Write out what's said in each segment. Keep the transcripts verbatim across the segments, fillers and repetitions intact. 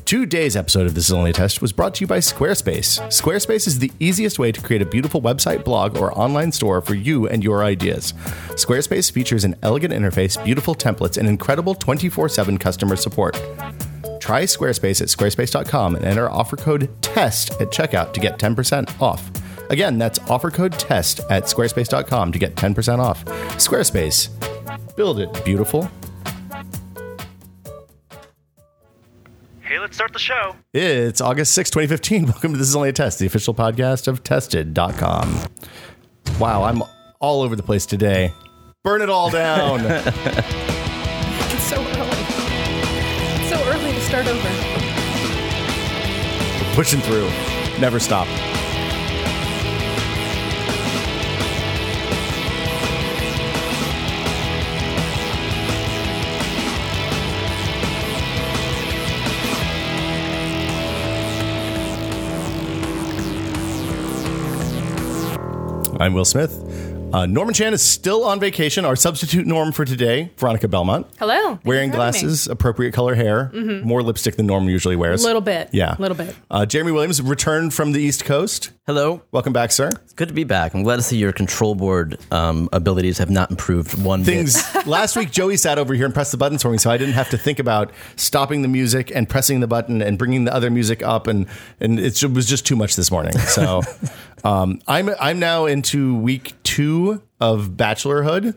Today's episode of This Is Only a Test was brought to you by Squarespace. Squarespace is the easiest way to create a beautiful website, blog, or online store for you and your ideas. Squarespace features an elegant interface, beautiful templates, and incredible twenty-four seven customer support. Try Squarespace at squarespace dot com and enter offer code TEST at checkout to get ten percent off. Again, that's offer code TEST at squarespace dot com to get ten percent off. Squarespace. Build it beautiful. Hey, let's start the show. It's August sixth, twenty fifteen. Welcome to This Is Only a Test, the official podcast of tested dot com. Wow, I'm all over the place today. Burn it all down. It's so early. It's so early to start over. We're pushing through. Never stop. I'm Will Smith. Uh, Norman Chan is still on vacation. Our substitute Norm for today, Veronica Belmont. Hello. Thank Wearing you for having glasses, appropriate color hair, mm-hmm. more lipstick than Norm usually wears. A little bit. Yeah. A little bit. Uh, Jeremy Williams returned from the East Coast. Hello. Welcome back, sir. It's good to be back. I'm glad to see your control board um, abilities have not improved one Things. bit. Last week, Joey sat over here and pressed the buttons for me, so I didn't have to think about stopping the music and pressing the button and bringing the other music up, and and it was just too much this morning. So um, I'm I'm now into week two of bachelorhood.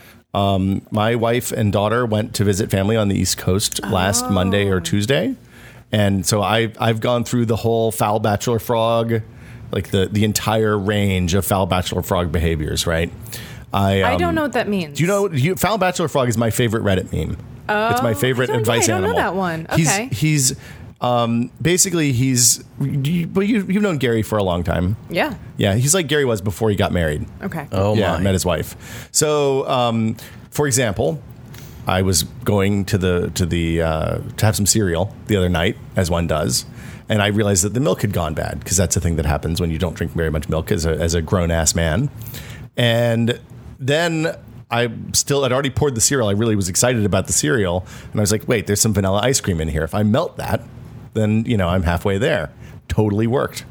Um, my wife and daughter went to visit family on the East Coast last Oh. Monday or Tuesday, and so I I've gone through the whole foul bachelor frog. Like the, the entire range of foul bachelor frog behaviors, right? I um, I don't know what that means. Do you know you, foul bachelor frog is my favorite Reddit meme? Oh, it's my favorite I don't, advice yeah, I don't animal. know that one. He's, Okay. He's um, basically he's. You, but you, you've known Gary for a long time. Yeah. Yeah, he's like Gary was before he got married. Okay. Oh, yeah, my. met his wife. So, um, for example, I was going to the to the uh, to have some cereal the other night, as one does. And I realized that the milk had gone bad, because that's a thing that happens when you don't drink very much milk as a, as a grown-ass man. And then I still had already poured the cereal. I really was excited about the cereal. And I was like, wait, there's some vanilla ice cream in here. If I melt that, then, you know, I'm halfway there. Totally worked.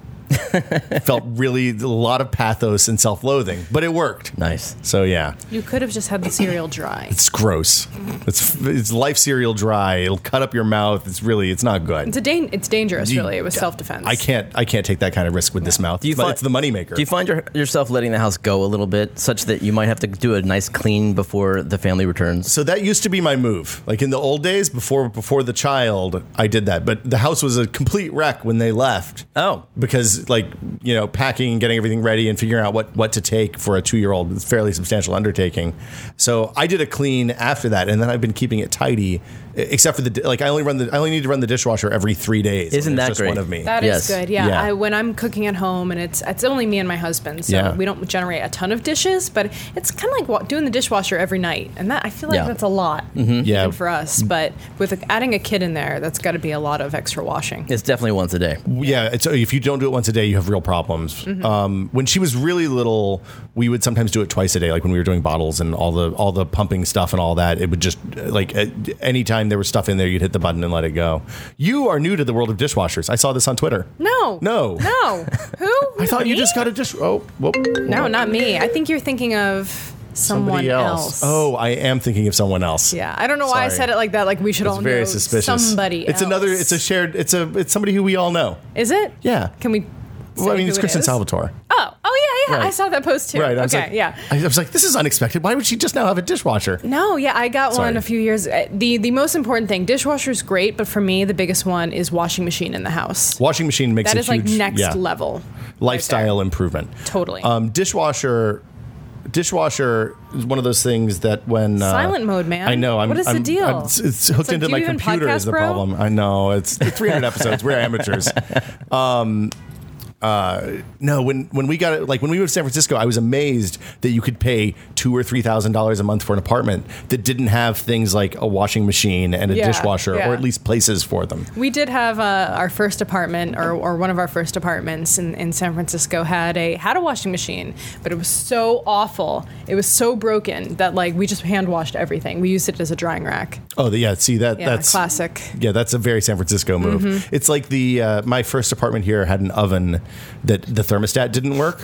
Felt really a lot of pathos and self-loathing, but it worked. Nice. So, yeah. You could have just had the cereal dry. It's gross. It's it's life cereal dry. It'll cut up your mouth. It's really, it's not good. It's a dan- It's dangerous, You- really. It was self-defense. I can't I can't take that kind of risk with this mouth. Do you but fi- it's the moneymaker. Do you find your, yourself letting the house go a little bit, such that you might have to do a nice clean before the family returns? So that used to be my move. Like in the old days, before before the child, I did that. But the house was a complete wreck when they left. Oh. Because, like, you know, packing and getting everything ready and figuring out what, what to take for a two-year-old is a fairly substantial undertaking. So I did a clean after that, and then I've been keeping it tidy, except for the, like, I only run the I only need to run the dishwasher every three days. Isn't There's that just great? one of me. That is Yes. good. Yeah. Yeah. I, when I'm cooking at home, and it's it's only me and my husband, so Yeah. we don't generate a ton of dishes, but it's kind of like wa- doing the dishwasher every night, and that I feel like Yeah. that's a lot, Yeah. even for us. But with adding a kid in there, that's got to be a lot of extra washing. It's definitely once a day. Yeah, it's, if you don't do it once a day, you have real problems. Mm-hmm. Um, when she was really little, we would sometimes do it twice a day, like when we were doing bottles and all the all the pumping stuff and all that. It would just, like, uh, anytime there was stuff in there, you'd hit the button and let it go. You are new to the world of dishwashers. I saw this on Twitter. No. No. No. Who? I thought you Me? just got a dish. Oh, whoop. No, not me. I think you're thinking of someone Somebody else. Oh, I am thinking of someone else. Yeah, I don't know why I Sorry. said it like that. Like we should It's all very know suspicious. somebody It's else. another. It's a shared. It's a. It's somebody who we all know. Is it? Yeah. Can we? Well, I say mean, it's who it Kristen is? Salvatore. Oh, oh yeah, yeah. Right. I saw that post too. Right. I was okay, like, yeah. I was like, this is unexpected. Why would she just now have a dishwasher? No, yeah, I got Sorry. one a few years. uh, the The most important thing, dishwasher's great, but for me, the biggest one is washing machine in the house. Washing machine makes That a is like huge, next yeah, level. lifestyle right improvement. Totally. Um, dishwasher. Dishwasher is one of those things that when uh, Silent mode, man. I know. I'm, What is the I'm- deal? I'm- it's, it's hooked like, into do my you even computer podcast, is the bro? problem. I know. It's three hundred episodes. We're amateurs. Um, Uh, no, when when we got it, like when we moved to San Francisco, I was amazed that you could pay two or three thousand dollars a month for an apartment that didn't have things like a washing machine and a Yeah, dishwasher, yeah. or at least places for them. We did have uh, our first apartment, or, or one of our first apartments in, in San Francisco had a had a washing machine, but it was so awful. It was so broken that like we just hand washed everything. We used it as a drying rack. Oh, the, yeah. See that Yeah, that's classic. Yeah, that's a very San Francisco move. Mm-hmm. It's like the uh, my first apartment here had an oven that the thermostat didn't work.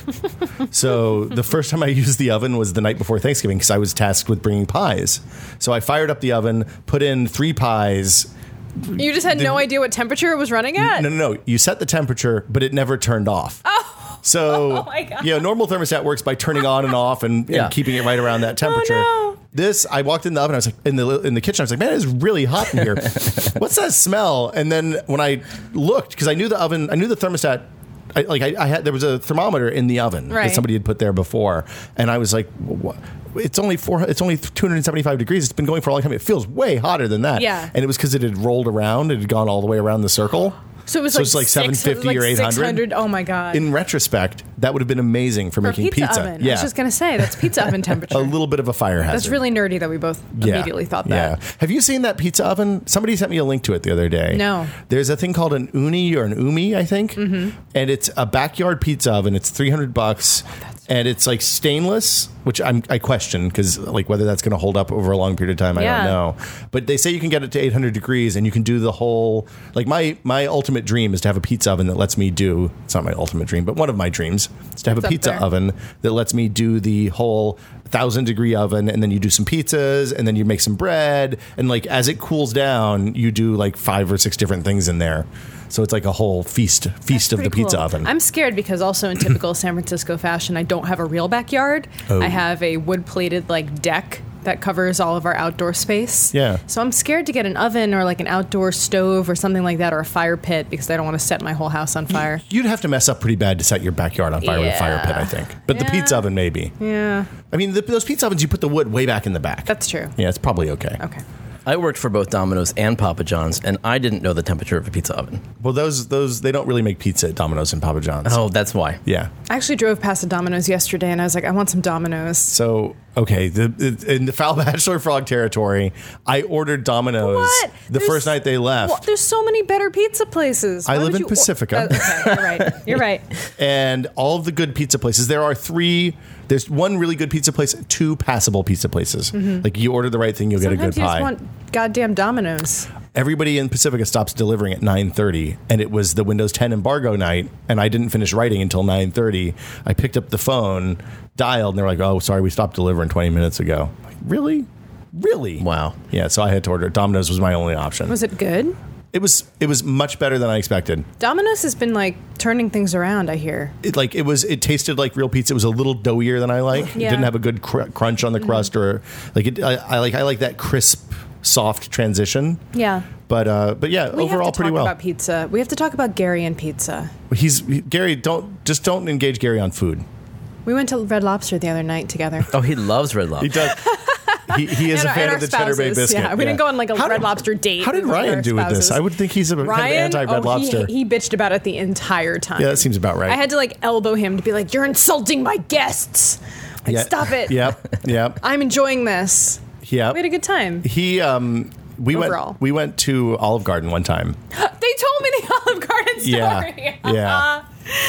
So the first time I used the oven was the night before Thanksgiving because I was tasked with bringing pies. So I fired up the oven, put in three pies. You just had no idea what temperature it was running at? No, no, no. You set the temperature, but it never turned off. Oh. So, Oh my God. you know, normal thermostat works by turning on and off and, Yeah. and keeping it right around that temperature. Oh, no. This, I walked in the oven. I was like, in the in the kitchen. I was like, man, it's really hot in here. What's that smell? And then when I looked, because I knew the oven, I knew the thermostat. I, like I, I had, there was a thermometer in the oven Right. that somebody had put there before, and I was like, what? It's only four. It's only two hundred seventy-five degrees. It's been going for a long time. It feels way hotter than that. Yeah. And it was because it had rolled around. It had gone all the way around the circle. So it was So like, it's like six- seven fifty like or eight hundred. six hundred. Oh my God. In retrospect, that would have been amazing for, For a making pizza, pizza. oven. Yeah. I was just going to say, that's pizza oven temperature. A little bit of a fire hazard. That's really nerdy that we both immediately thought that. Yeah. Have you seen that pizza oven? Somebody sent me a link to it the other day. No. There's a thing called an uni or an umi, I think. Mm-hmm. And it's a backyard pizza oven. It's three hundred bucks. And it's like stainless, which I'm, I question because like whether that's going to hold up over a long period of time, I Yeah. don't know. But they say you can get it to eight hundred degrees and you can do the whole, like my, my ultimate dream is to have a pizza oven that lets me do, it's not my ultimate dream, but one of my dreams is to have It's a up pizza there. oven that lets me do the whole thousand degree oven, and then you do some pizzas, and then you make some bread, and like as it cools down, you do like five or six different things in there. So it's like a whole feast feast of the Pretty pizza cool. oven. I'm scared because also in typical San Francisco fashion, I don't have a real backyard. Oh. I have a wood plated like deck that covers all of our outdoor space. Yeah. So I'm scared to get an oven or like an outdoor stove or something like that, or a fire pit, because I don't want to set my whole house on fire. You'd have to mess up pretty bad to set your backyard on fire with a fire pit, I think. But the Yeah. pizza oven, maybe. Yeah, I mean, the, those pizza ovens, you put the wood way back in the back. that's true. Yeah, it's probably okay. Okay. I worked for both Domino's and Papa John's, and I didn't know the temperature of a pizza oven. Well, those those they don't really make pizza at Domino's and Papa John's. Oh, that's why. Yeah. I actually drove past a Domino's yesterday, and I was like, I want some Domino's. So, okay, the, the, in the Foul Bachelor Frog territory, I ordered Domino's What? the There's- first night they left. Well, there's so many better pizza places. I Why live would in you or- Pacifica. Uh, okay, you're right. You're right. And all of the good pizza places, there are three. There's one really good pizza place, two passable pizza places. Like you order the right thing, you'll get a Sometimes good you pie. just want goddamn Domino's. Everybody in Pacifica stops delivering at nine thirty, and it was the Windows ten embargo night, and I didn't finish writing until nine thirty. I picked up the phone, dialed, and they're like, "Oh, sorry, we stopped delivering twenty minutes ago." I'm like, really? Really? Wow. Yeah, so I had to order. Domino's was my only option. Was it good? It was it was much better than I expected. Domino's has been like turning things around, I hear. It like it was it tasted like real pizza. It was a little doughier than I like. It Yeah. didn't have a good cr- crunch on the crust, or like it. I, I like I like that crisp, soft transition. Yeah. But uh, but yeah, We overall have to pretty talk well. about pizza. We have to talk about Gary and pizza. He's he- Gary. Don't just don't engage Gary on food. We went to Red Lobster the other night together. Oh, he loves Red Lobster. He does. He, he is And a our- fan and of our the Cheddar Bay spouses. biscuit. Yeah, we didn't go on like a How Red did- Lobster date. How did with Ryan our do with this? spouses. I would think he's a kind of Ryan, anti-Red oh, Lobster. He, he bitched about it the entire time. Yeah, that seems about right. I had to like elbow him to be like, "You're insulting my guests. Like, Yeah. Stop it. Yep. Yep. I'm enjoying this." Yep. We had a good time. He um we Overall. went we went to Olive Garden one time. They told me the Olive Garden story. Yeah. Yeah.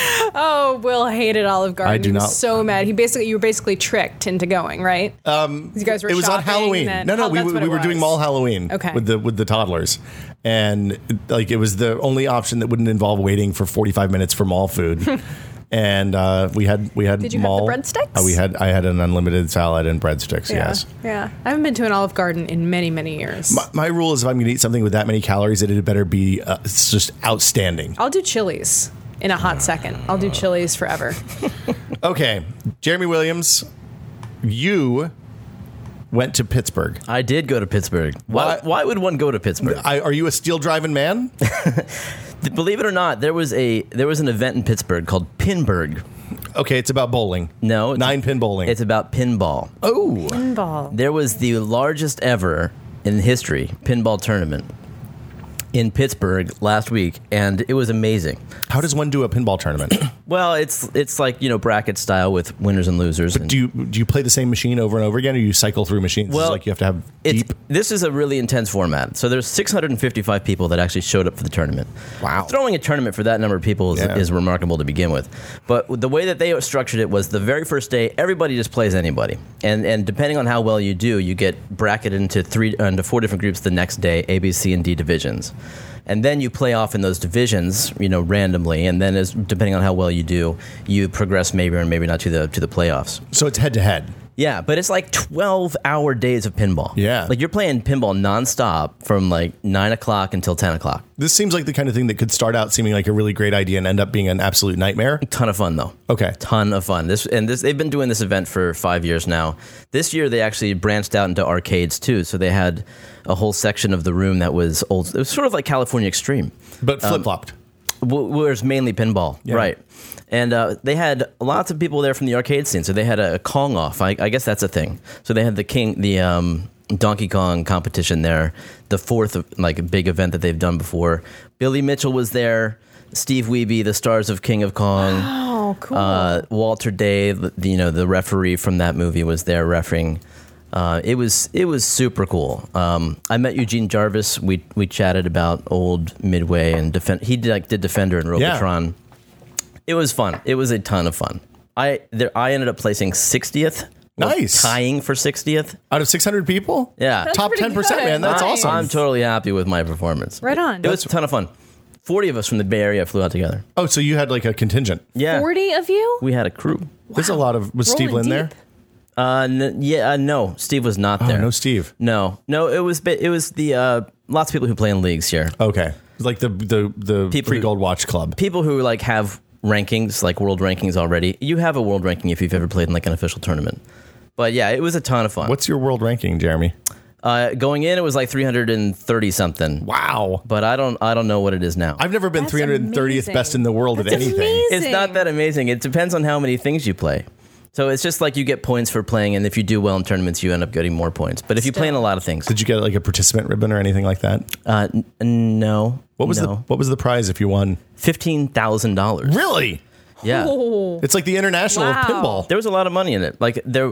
Oh, Will hated Olive Garden. I do he was not- so mad. He basically, you were basically tricked into going, right? Um, you guys were. It was on shopping Halloween. and then- No, no, oh, we, that's what we it were doing was. mall Halloween Okay. with the with the toddlers, and like it was the only option that wouldn't involve waiting for forty-five minutes for mall food. And uh, we had we had Did you have the mall breadsticks? Uh, we had I had an unlimited salad and breadsticks. Yeah. Yes. Yeah. I haven't been to an Olive Garden in many, many years. My, my rule is if I'm going to eat something with that many calories, it had better be uh, it's just outstanding. I'll do Chili's in a hot second. I'll do Chili's forever. Okay, Jeremy Williams, you went to Pittsburgh. I did go to Pittsburgh. Why, Why- why would one go to Pittsburgh? I, are you a steel driving man? Believe it or not, there was a there was an event in Pittsburgh called Pinburg. Okay, it's about bowling. No, it's- Nine pin bowling. It's about pinball. oh, Pinball. There was the largest ever in history pinball tournament. in Pittsburgh last week, and it was amazing. How does one do a pinball tournament? Well, it's it's like, you know, bracket style with winners and losers. And do you do you play the same machine over and over again, or you cycle through machines? Well, It's like you have to have it's, deep. this is a really intense format. So there's six hundred fifty-five people that actually showed up for the tournament. Wow. Throwing a tournament for that number of people is, Yeah. is remarkable to begin with. But the way that they structured it was the very first day, everybody just plays anybody. And and depending on how well you do, you get bracketed into three into four different groups the next day, A, B, C, and D divisions. And then you play off in those divisions, you know, randomly. And then, as depending on how well you do, you progress maybe or maybe not to the to the playoffs. So it's head to head. Yeah, but it's like twelve-hour days of pinball. Yeah. Like you're playing pinball nonstop from like nine o'clock until ten o'clock. This seems like the kind of thing that could start out seeming like a really great idea and end up being an absolute nightmare. Ton of fun, though. Okay. Ton of fun. This and this. They've been doing this event for five years now. This year, they actually branched out into arcades, too. So they had a whole section of the room that was old. It was sort of like California Extreme. But flip-flopped. w- where it's mainly pinball, Yeah. right? And uh, they had lots of people there from the arcade scene, so they had a, a Kong off. I, I guess that's a thing. So they had the King, the um, Donkey Kong competition there, the fourth like big event that they've done before. Billy Mitchell was there. Steve Wiebe, the stars of King of Kong. Oh, cool. Uh, Walter Day, the, you know, the referee from that movie, was there refereeing. Uh, it was it was super cool. Um, I met Eugene Jarvis. We we chatted about old Midway and defend. He did like did Defender and Robotron. Yeah. It was fun. It was a ton of fun. I there I ended up placing sixtieth. Nice. Tying for sixtieth. Out of six hundred people? Yeah. That's Top pretty ten percent, good. man. That's Nice. awesome. I'm totally happy with my performance. Right on. It was a ton of fun. forty of us from the Bay Area flew out together. Oh, so you had like a contingent. Yeah. forty of you? We had a crew. There's a lot of... Was Steve Rolling Lynn there? deep. Uh, n- yeah, uh, no, Steve was not Oh, there. no Steve. No, no, it was bi- it was the uh, lots of people who play in leagues here. Okay. It's like the the, the People who- pre-Gold Watch Club. People who like have rankings, like world rankings already. You have a world ranking if you've ever played in like an official tournament. But yeah, it was a ton of fun. What's your world ranking, Jeremy? Uh, going in, it was like three hundred thirty something. Wow. But I don't I don't know what it is now. I've never been That's three hundred thirtieth amazing. best in the world That's at anything. amazing. It's not that amazing. It depends on how many things you play. So it's just like you get points for playing, and if you do well in tournaments, you end up getting more points. But if you play in a lot of things, Did you get like a participant ribbon or anything like that? uh, n- no. What was no. the What was the prize if you won? fifteen thousand dollars? Really? Yeah. Oh, It's like the international Wow. of pinball. There was a lot of money in it. Like there,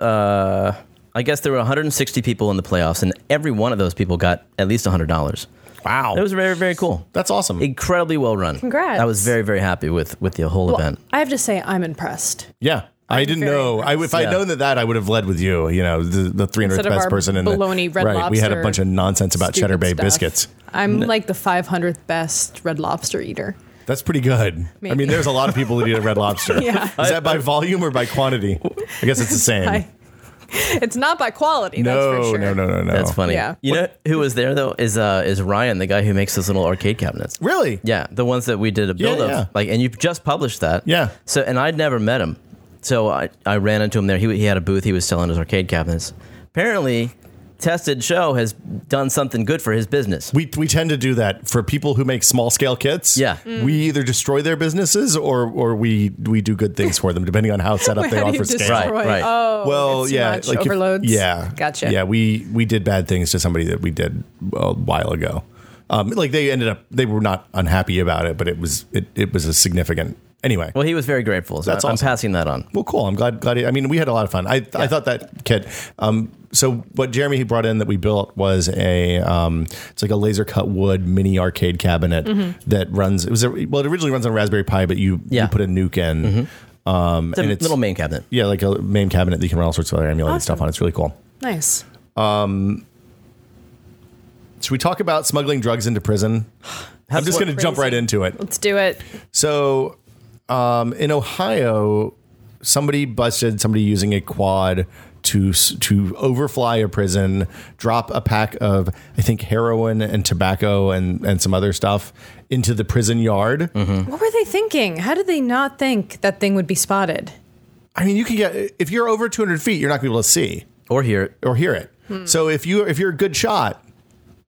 uh, I guess there were one hundred sixty people in the playoffs, and every one of those people got at least one hundred dollars. Wow. It was very, very cool. That's awesome. Incredibly well run. Congrats. I was very, very happy with with the whole well, event. I have to say, I'm impressed. Yeah. I didn't very know. I, if I'd Yeah. known that, that I would have led with you. You know, the, the three hundredth Instead of best our person in the bologna Red right. We had a Lobster bunch of nonsense about Cheddar stupid Bay stuff. biscuits. I'm like the five hundredth best Red Lobster eater. That's pretty good. I Maybe. mean, there's a lot of people that eat a Red Lobster. Yeah. Is that by volume or by quantity? I guess it's the same. I, it's not by quality, no, that's for sure. no, no, no, no. That's funny. Yeah. You know who was there though is uh, is Ryan, the guy who makes those little arcade cabinets. Really? Yeah, the ones that we did a build Yeah, of. yeah. Like, and you just published that. Yeah. So, and I'd never met him, so I, I ran into him there. He he had a booth. He was selling his arcade cabinets. Apparently, Tested Show has done something good for his business. We, we tend to do that for people who make small scale kits. Yeah. Mm. We either destroy their businesses or or we we do good things for them, depending on how set up they How are do you for scale. destroy? Right, right. Oh, Well, it's too yeah, much, like if- overloads. yeah, Gotcha. Yeah, we we did bad things to somebody that we did a while ago. Um, like they ended up, they were not unhappy about it, but it was it, it was a significant. Anyway, Well, he was very grateful. So That's I'm awesome. passing that on. well, cool. I'm glad. Glad. I mean, we had a lot of fun. I I thought that kit. Um, so what Jeremy brought in that we built was a um, it's like a laser cut wood mini arcade cabinet that runs. It was a, well, it originally runs on a Raspberry Pi, but you Yeah. you put a nuke in. Um, It's a and it's little main cabinet. yeah, like a main cabinet that you can run all sorts of other emulated Awesome. stuff on. It's really cool. Nice. Should we talk about smuggling drugs into prison? I'm just what going to jump crazy. right into it. Let's do it. So, um, in Ohio, somebody busted somebody using a quad to s- to overfly a prison, drop a pack of I think heroin and tobacco and and some other stuff into the prison yard. What were they thinking? How did they not think that thing would be spotted? I mean, you can get if you're over two hundred feet, you're not going to be able to see Or here. or hear it. So if you if you're a good shot.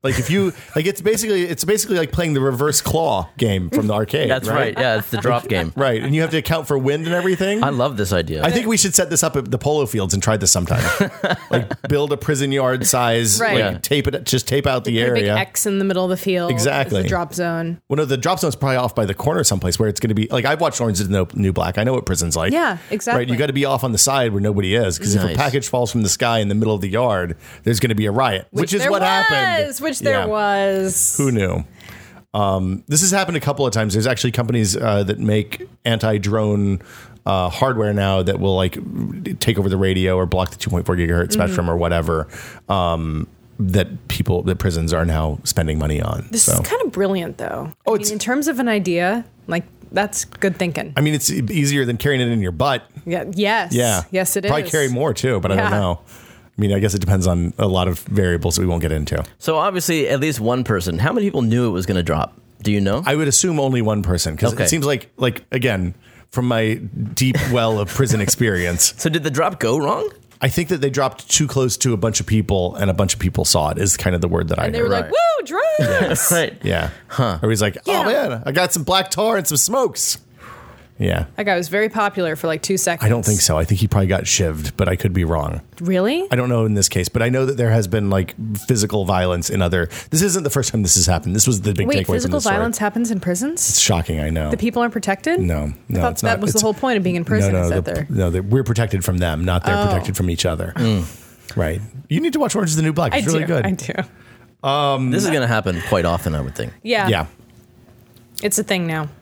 Like if you like, it's basically it's basically like playing the reverse claw game from the arcade. That's right. Yeah, it's the drop game. Right, and you have to account for wind and everything. I love this idea. I think we should set this up at the polo fields and try this sometime. Like build a prison yard size, Right. like Yeah. tape it, just tape out the Put a big area. X in the middle of the field. Exactly. Is the drop zone. Well, no, the drop zone's probably off by the corner someplace where it's going to be like I've watched Orange is the New Black. I know what prison's like. Yeah, exactly. Right, you got to be off on the side where nobody is because if Nice. a package falls from the sky in the middle of the yard, there's going to be a riot, which, is there what was, happened. Which there Yeah. was. Who knew? Um, this has happened a couple of times. There's actually companies uh, that make anti-drone uh, hardware now that will like take over the radio or block the two point four gigahertz Mm-hmm. spectrum or whatever. Um, that people, that prisons are now spending money on. This so. is kind of brilliant, though. Oh, I it's- mean, in terms of an idea, like that's good thinking. I mean, it's easier than carrying it in your butt. Yeah. Yes. Yeah. Yes, it is. Probably carry more too, but I Yeah. don't know. I mean, I guess it depends on a lot of variables that we won't get into. So obviously, at least one person. How many people knew it was going to drop? Do you know? I would assume only one person because Okay. it seems like, like again, from my deep well of prison experience, so did the drop go wrong? I think that they dropped too close to a bunch of people, and a bunch of people saw it. Is kind of the word that I And they heard. were like, "Woo, drones!" Right. yeah, huh? Or he's like, "Oh Yeah. man, I got some black tar and some smokes." Yeah, That guy was very popular for like two seconds. I don't think so. I think he probably got shivved, but I could be wrong. Really? I don't know in this case, but I know that there has been like physical violence in other. This isn't the first time this has happened. This was the big Wait, takeaway from physical this story. violence happens in prisons? It's shocking. I know. The people aren't protected? No, no, I thought it's that not. was the It's- whole point of being in prison. No, no, is that the- they're- no, that we're protected from them, not they're Oh. protected from each other. Right. You need to watch Orange is the New Black. I It's really do. good. I do. This is going to happen quite often, I would think. Yeah. Yeah. It's a thing now.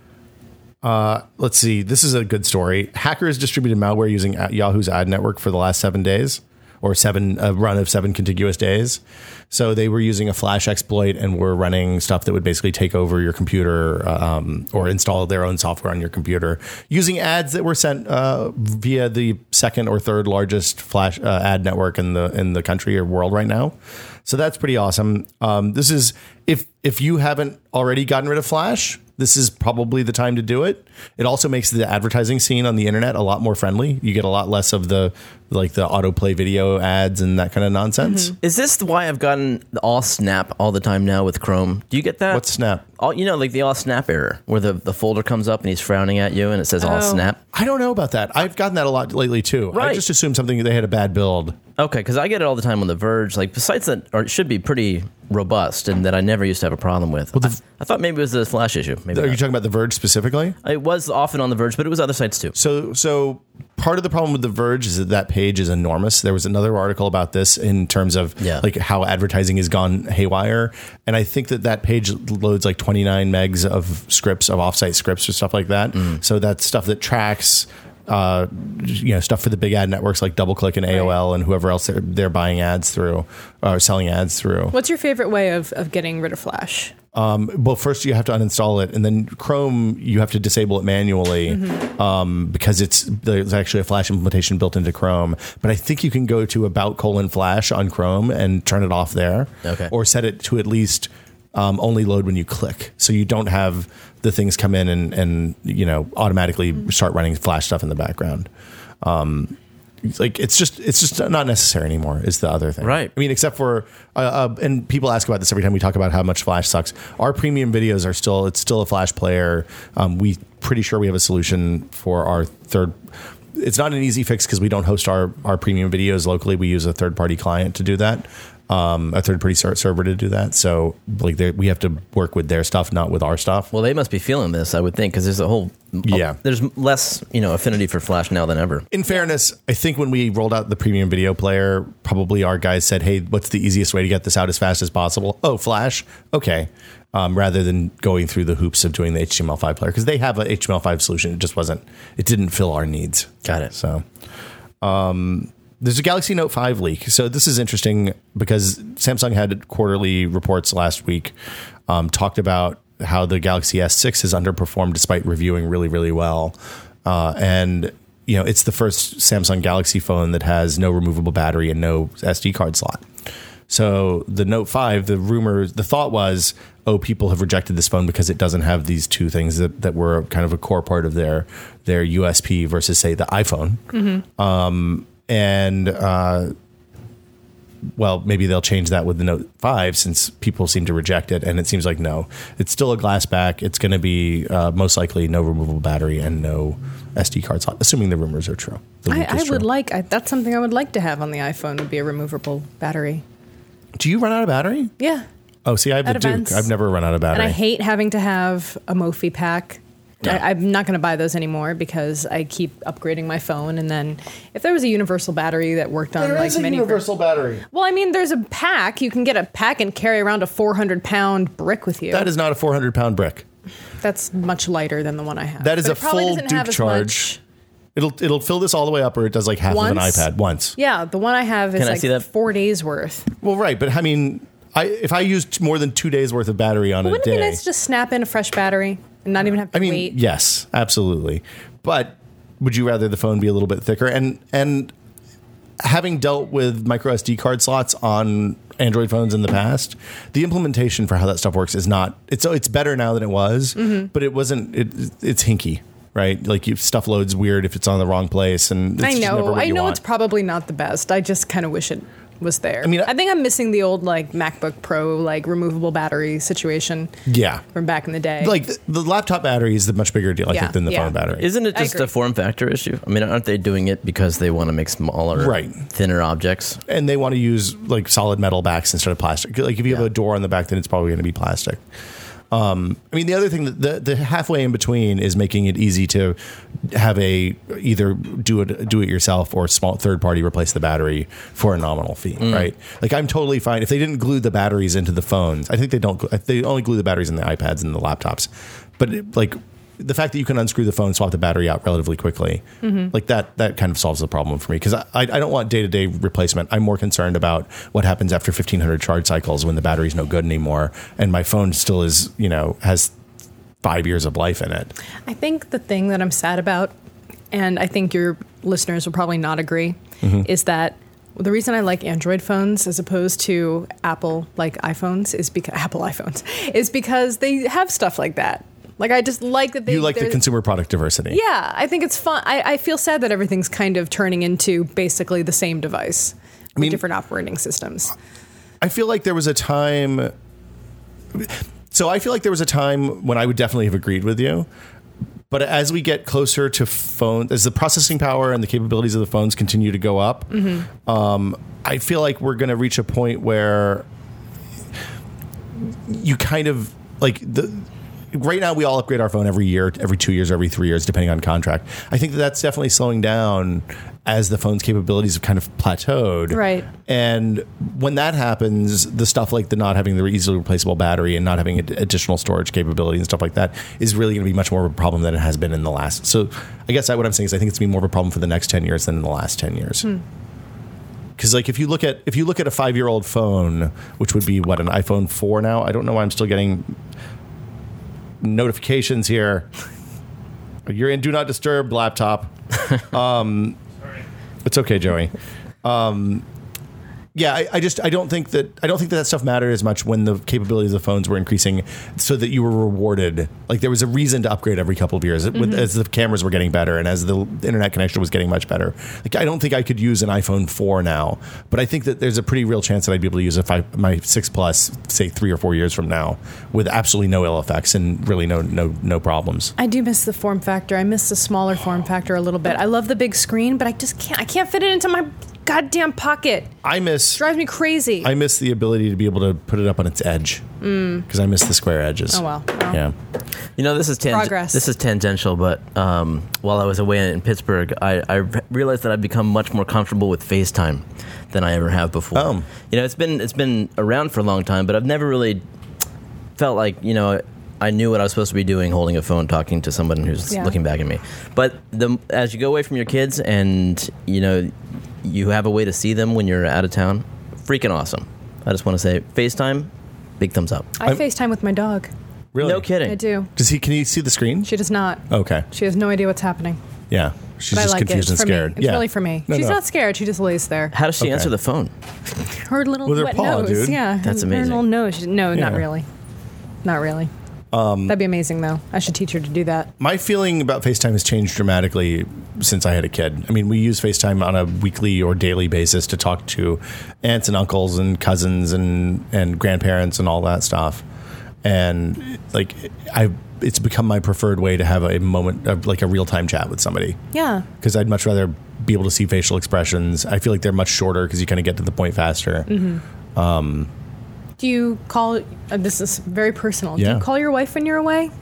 Let's see. This is a good story. Hackers distributed malware using Yahoo's ad network for the last seven days, or seven a run of seven contiguous days. So they were using a Flash exploit and were running stuff that would basically take over your computer um, or install their own software on your computer using ads that were sent uh, via the second or third largest Flash uh, ad network in the in the country or world right now. So that's pretty awesome. Um, this is if if you haven't already gotten rid of Flash, this is probably the time to do it. It also makes the advertising scene on the internet a lot more friendly. You get a lot less of the like the autoplay video ads and that kind of nonsense. Is this why I've gotten the all snap all the time now with Chrome? Do you get that? What's Snap? All, you know, like the all snap error where the, the folder comes up and he's frowning at you and it says all Oh. snap. I don't know about that. I've gotten that a lot lately too. I Right. just assumed something they had a bad build. Okay, because I get it all the time on The Verge, like sites that are, should be pretty robust and that I never used to have a problem with. I, I thought maybe it was a Flash issue. Maybe Are you not. talking about The Verge specifically? It was often on The Verge, but it was other sites too. So, so part of the problem with The Verge is that that page is enormous. There was another article about this in terms of Yeah. like how advertising has gone haywire, and I think that that page loads like twenty-nine megs of scripts of offsite scripts or stuff like that. So that's stuff that tracks. Uh, you know, stuff for the big ad networks like DoubleClick and A O L and whoever else they're, they're buying ads through or selling ads through. What's your favorite way of, of getting rid of Flash? Well, first you have to uninstall it, and then Chrome you have to disable it manually um, because it's there's actually a Flash implementation built into Chrome. But I think you can go to about colon Flash on Chrome and turn it off there, Okay. or set it to at least um, only load when you click, so you don't have the things come in and and you know automatically start running Flash stuff in the background. Um, It's like it's just it's just not necessary anymore is the other thing. Right. I mean, except for uh, uh, and people ask about this every time we talk about how much Flash sucks. Our premium videos are still it's still a Flash player. Um, we pretty sure we have a solution for our third. It's not an easy fix because we don't host our our premium videos locally. We use a third party client to do that. Um, a third party ser- server to do that. So like they- we have to work with their stuff, not with our stuff. Well, they must be feeling this, I would think, because there's a whole Yeah. There's less, you know, affinity for Flash now than ever. In fairness, I think when we rolled out the premium video player, probably our guys said, "Hey, what's the easiest way to get this out as fast as possible?" Oh, Flash. Okay. Um, rather than going through the hoops of doing the H T M L five player, because they have a H T M L five solution. It just wasn't. It didn't fill our needs. Got it. So. Um, There's a Galaxy Note five leak. So this is interesting because Samsung had quarterly reports last week, um, talked about how the Galaxy S six has underperformed despite reviewing really, really well. Uh, and, you know, it's the first Samsung Galaxy phone that has no removable battery and no S D card slot. So the Note five, the rumor, the thought was, oh, people have rejected this phone because it doesn't have these two things that, that were kind of a core part of their, their U S P versus, say, the iPhone. Mm-hmm. Um, And uh, well, maybe they'll change that with the Note five since people seem to reject it. And it seems like no, it's still a glass back. It's going to be uh, most likely no removable battery and no S D card slot, assuming the rumors are true. The I, leak is I would true. like, I, that's something I would like to have on the iPhone would be a removable battery. Do you run out of battery? Yeah. Oh, see, I have At the Duke. events. I've never run out of battery. And I hate having to have a Mophie pack. Yeah. I, I'm not going to buy those anymore because I keep upgrading my phone. And then if there was a universal battery that worked on There like is a many. universal battery. Well, I mean, there's a pack. You can get a pack and carry around a four hundred pound brick with you. That is not a four hundred pound brick. That's much lighter than the one I have. That is But a it probably full doesn't Duke have as charge. much- It'll it'll fill this all the way up, or it does like half of an Once? iPad once. Yeah, the one I have is Can I like see that? four days worth. Well, right, but I mean, I if I used more than two days worth of battery on a Wouldn't it day, be nice to just snap in a fresh battery and not even have to I mean, wait? yes, absolutely. But would you rather the phone be a little bit thicker? And and having dealt with micro S D card slots on Android phones in the past, the implementation for how that stuff works is not. It's it's better now than it was, Mm-hmm. but it wasn't. It, it's hinky, right? Like you, stuff loads weird if it's on the wrong place, and it's I just never know. what I you know want. it's probably not the best. I just kind of wish it was there. I mean, mean, I- I think I'm missing the old like MacBook Pro like removable battery situation yeah. from back in the day. Like the, the laptop battery is the much bigger deal, I Yeah, think, than the yeah. phone battery. Isn't it I just agree. a form factor issue? I mean, aren't they doing it because they want to make smaller, Right. thinner objects? And they want to use like solid metal backs instead of plastic. Like if you have Yeah. a door on the back, then it's probably going to be plastic. Um, I mean, the other thing, that the the halfway in between is making it easy to have a either do it do it yourself or small third party replace the battery for a nominal fee, right? Like I'm totally fine if they didn't glue the batteries into the phones. I think they don't. They only glue the batteries in the iPads and the laptops, but it, like. The fact that you can unscrew the phone, swap the battery out relatively quickly, like that, that kind of solves the problem for me. Because I, I don't want day to day replacement. I'm more concerned about what happens after fifteen hundred charge cycles when the battery's no good anymore, and my phone still is, you know, has five years of life in it. I think the thing that I'm sad about, and I think your listeners will probably not agree, Mm-hmm. is that the reason I like Android phones as opposed to Apple like iPhones is because Apple iPhones is because they have stuff like that. Like I just like that they. You like the there's- consumer product diversity. Yeah, I think it's fun. I, I feel sad that everything's kind of turning into basically the same device with mean- different operating systems. I feel like there was a time. So I feel like there was a time when I would definitely have agreed with you. But as we get closer to phone, as the processing power and the capabilities of the phones continue to go up, um, I feel like we're going to reach a point where you kind of like the. Right now, we all upgrade our phone every year, every two years, every three years, depending on contract. I think that that's definitely slowing down as the phone's capabilities have kind of plateaued. Right. And when that happens, the stuff like the not having the easily replaceable battery and not having ad- additional storage capability and stuff like that is really going to be much more of a problem than it has been in the last. So I guess what I'm saying is I think it's going to be more of a problem for the next ten years than in the last ten years. Because like if you look at if you look at a five year old phone, which would be what, an iPhone four now? I don't know why I'm still getting notifications here. You're in do not disturb laptop. Um, it's okay, Joey. Um, yeah, I, I just I don't think that I don't think that, that stuff mattered as much when the capabilities of the phones were increasing, so that you were rewarded. Like there was a reason to upgrade every couple of years with, as the cameras were getting better and as the internet connection was getting much better. Like I don't think I could use an iPhone four now, but I think that there's a pretty real chance that I'd be able to use a five, my six Plus, say three or four years from now, with absolutely no ill effects and really no no no problems. I do miss the form factor. I miss the smaller form factor a little bit. I love the big screen, but I just can't. I can't fit it into my goddamn pocket. I miss Drives me crazy. I miss the ability to be able to put it up on its edge because I miss the square edges. Oh, well. Well. Yeah. You know, this is tang- Progress. this is tangential, but um, while I was away in Pittsburgh, I, I re- realized that I've become much more comfortable with FaceTime than I ever have before. Oh. You know, it's been it's been around for a long time, but I've never really felt like, you know, I knew what I was supposed to be doing, holding a phone, talking to someone who's Yeah. looking back at me. But the as you go away from your kids and, you know, you have a way to see them when you're out of town, freaking awesome. I just want to say, FaceTime, big thumbs up. I I'm- FaceTime with my dog. Really? No kidding. I do. Does he? Can he see the screen? She does not. Okay. She has no idea what's happening. Yeah. She's But just I like confused it. and It's for scared. Me. It's yeah. really for me. No, She's no. not scared. She just lays there. How does she Okay. answer the phone? Her little With her wet paw, nose. dude. Yeah. That's her amazing. little nose. She- No, not Yeah. really. Not really. That'd be amazing, though. I should teach her to do that. My feeling about FaceTime has changed dramatically since I had a kid. I mean, we use FaceTime on a weekly or daily basis to talk to aunts and uncles and cousins and, and grandparents and all that stuff. And like, I, it's become my preferred way to have a moment of like a real time chat with somebody. Yeah. Because I'd much rather be able to see facial expressions. I feel like they're much shorter because you kind of get to the point faster. Mm-hmm. Um, Do you call, uh, this is very personal, do Yeah. you call your wife when you're away?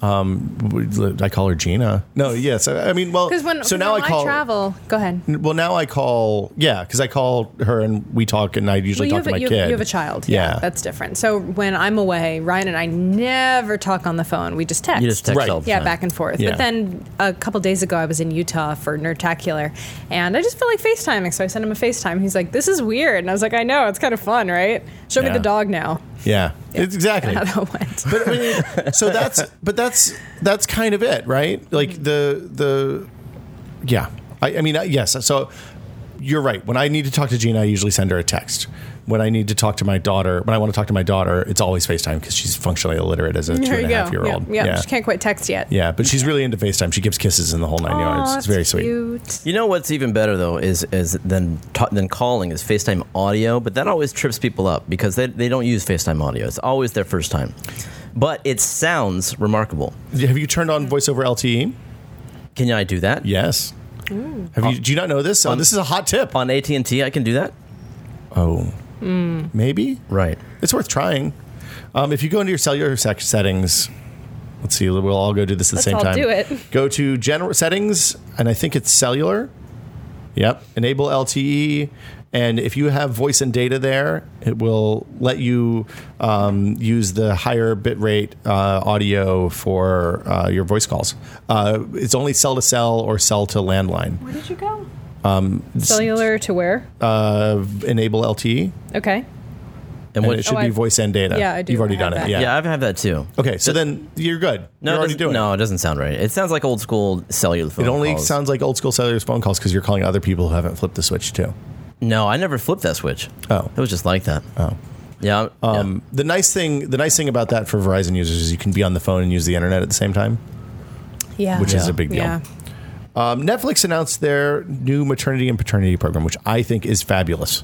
I call her Gina. No, yes. I I mean, well, Because when, so 'cause now when I call. travel, go ahead. Well, now I call, yeah, because I call her and we talk, and I usually Well, you talk to have, my a, you, kid. have, you have a child. Yeah. Yeah. That's different. So when I'm away, Ryan and I never talk on the phone. We just text. You just text Right. all the Yeah, time. back and forth. Yeah. But then a couple days ago, I was in Utah for Nerdtacular, and I just felt like FaceTiming, so I sent him a FaceTime. He's like, "This is weird," and I was like, "I know, it's kind of fun, right? Show me Yeah. the dog now." yeah, It's exactly. How that went. But I mean, so that's, but that's that's kind of it, right? Like the the, yeah. I, I mean, uh, yes. So you're right. When I need to talk to Gina, I usually send her a text. When I need to talk to my daughter, when I want to talk to my daughter, it's always FaceTime because she's functionally illiterate as a two There you and a half go. year Yeah, old. yeah, she can't quite text yet. Yeah, but she's really into FaceTime. She gives kisses in the whole nine yards. Aw, It's very that's sweet. cute. You know what's even better though is is than ta- than calling is FaceTime audio, but that always trips people up because they they don't use FaceTime audio. It's always their first time, but it sounds remarkable. Have you turned on voice over L T E? Can I do that? Yes. Have you? Do you not know this? Oh, on- this is a hot tip. On A T and T, I can do that. Oh, maybe Right. it's worth trying. Um, if you go into your cellular sec- settings, let's see. We'll all go do this at the Let's same all time. do it. Go to general settings, and I think it's cellular. Yep. Enable L T E. And if you have voice and data there, it will let you um, use the higher bitrate uh, audio for uh, your voice calls. Uh, it's only cell to cell or cell to landline. Where did you go? Um, Cellular to where? Uh, enable L T E, Okay. And and what? it should Oh, be I- voice and data. Yeah, I do. You've already I done have it. that. Yeah. yeah, I've had that too. Okay, so then you're good. No, you're it already doesn't- doing no, it. it doesn't sound right. It sounds like old school cellular phone It only calls. sounds like old school cellular phone calls because you're calling other people who haven't flipped the switch too. No, I never flipped that switch. Oh. It was just like that. Oh. Yeah. Um, The nice thing, the nice thing about that for Verizon users is you can be on the phone and use the internet at the same time, Yeah. which is Yeah. a big deal. Yeah. Um, Netflix announced their new maternity and paternity program, which I think is fabulous.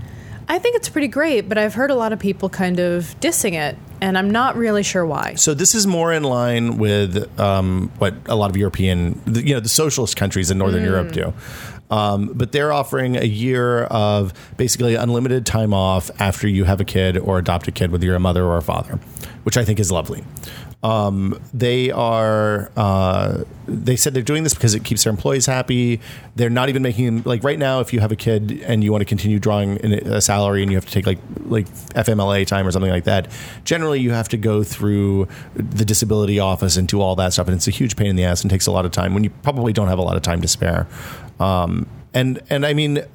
I think it's pretty great, but I've heard a lot of people kind of dissing it, and I'm not really sure why. So this is more in line with um, what a lot of European, the- you know, the socialist countries in Northern Europe do. Um, but they're offering a year of basically unlimited time off after you have a kid or adopt a kid, whether you're a mother or a father, which I think is lovely. Um, they are. Uh, they said they're doing this because it keeps their employees happy. They're not even making like right now. If you have a kid and you want to continue drawing in a salary and you have to take like like F M L A time or something like that, generally you have to go through the disability office and do all that stuff, and it's a huge pain in the ass and takes a lot of time when you probably don't have a lot of time to spare. Um, and and I mean.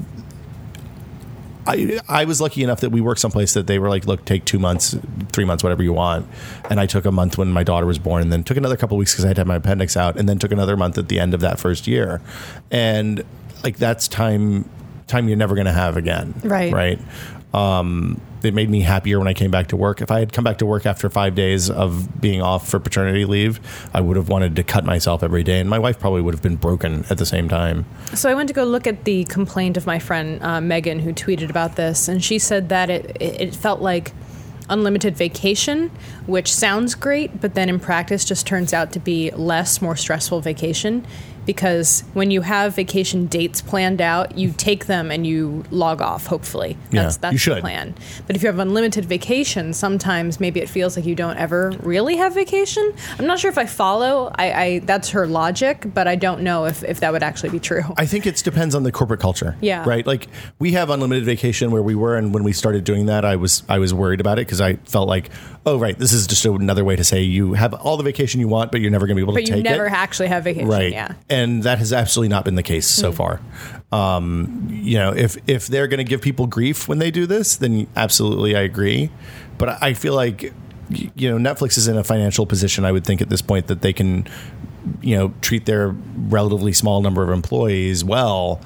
I, I was lucky enough that we worked someplace that they were like, look, take two months, three months, whatever you want. And I took a month when my daughter was born and then took another couple of weeks because I had to have my appendix out and then took another month at the end of that first year. And like, that's time, time you're never going to have again. Right. Right. Um, it made me happier when I came back to work. If I had come back to work after five days of being off for paternity leave, I would have wanted to cut myself every day. And my wife probably would have been broken at the same time. So I went to go look at the complaint of my friend uh, Megan, who tweeted about this, and she said that it it it felt like unlimited vacation, which sounds great, but then in practice just turns out to be less, more stressful vacation. Because when you have vacation dates planned out, you take them and you log off, hopefully. That's, Yeah, that's you should. the plan. But if you have unlimited vacation, sometimes maybe it feels like you don't ever really have vacation. I'm not sure if I follow. I, I That's her logic, but I don't know if, if that would actually be true. I think it depends on the corporate culture. Yeah. Right. Like we have unlimited vacation where we were, and when we started doing that, I was I was worried about it because I felt like, oh, right, this is just another way to say you have all the vacation you want, but you're never going to be able but to you take never it. actually have vacation. Right. Yeah. And that has absolutely not been the case so far. Um, you know, if if they're going to give people grief when they do this, then absolutely I agree. But I I feel like, y- you know, Netflix is in a financial position, I would think at this point, that they can, you know, treat their relatively small number of employees well.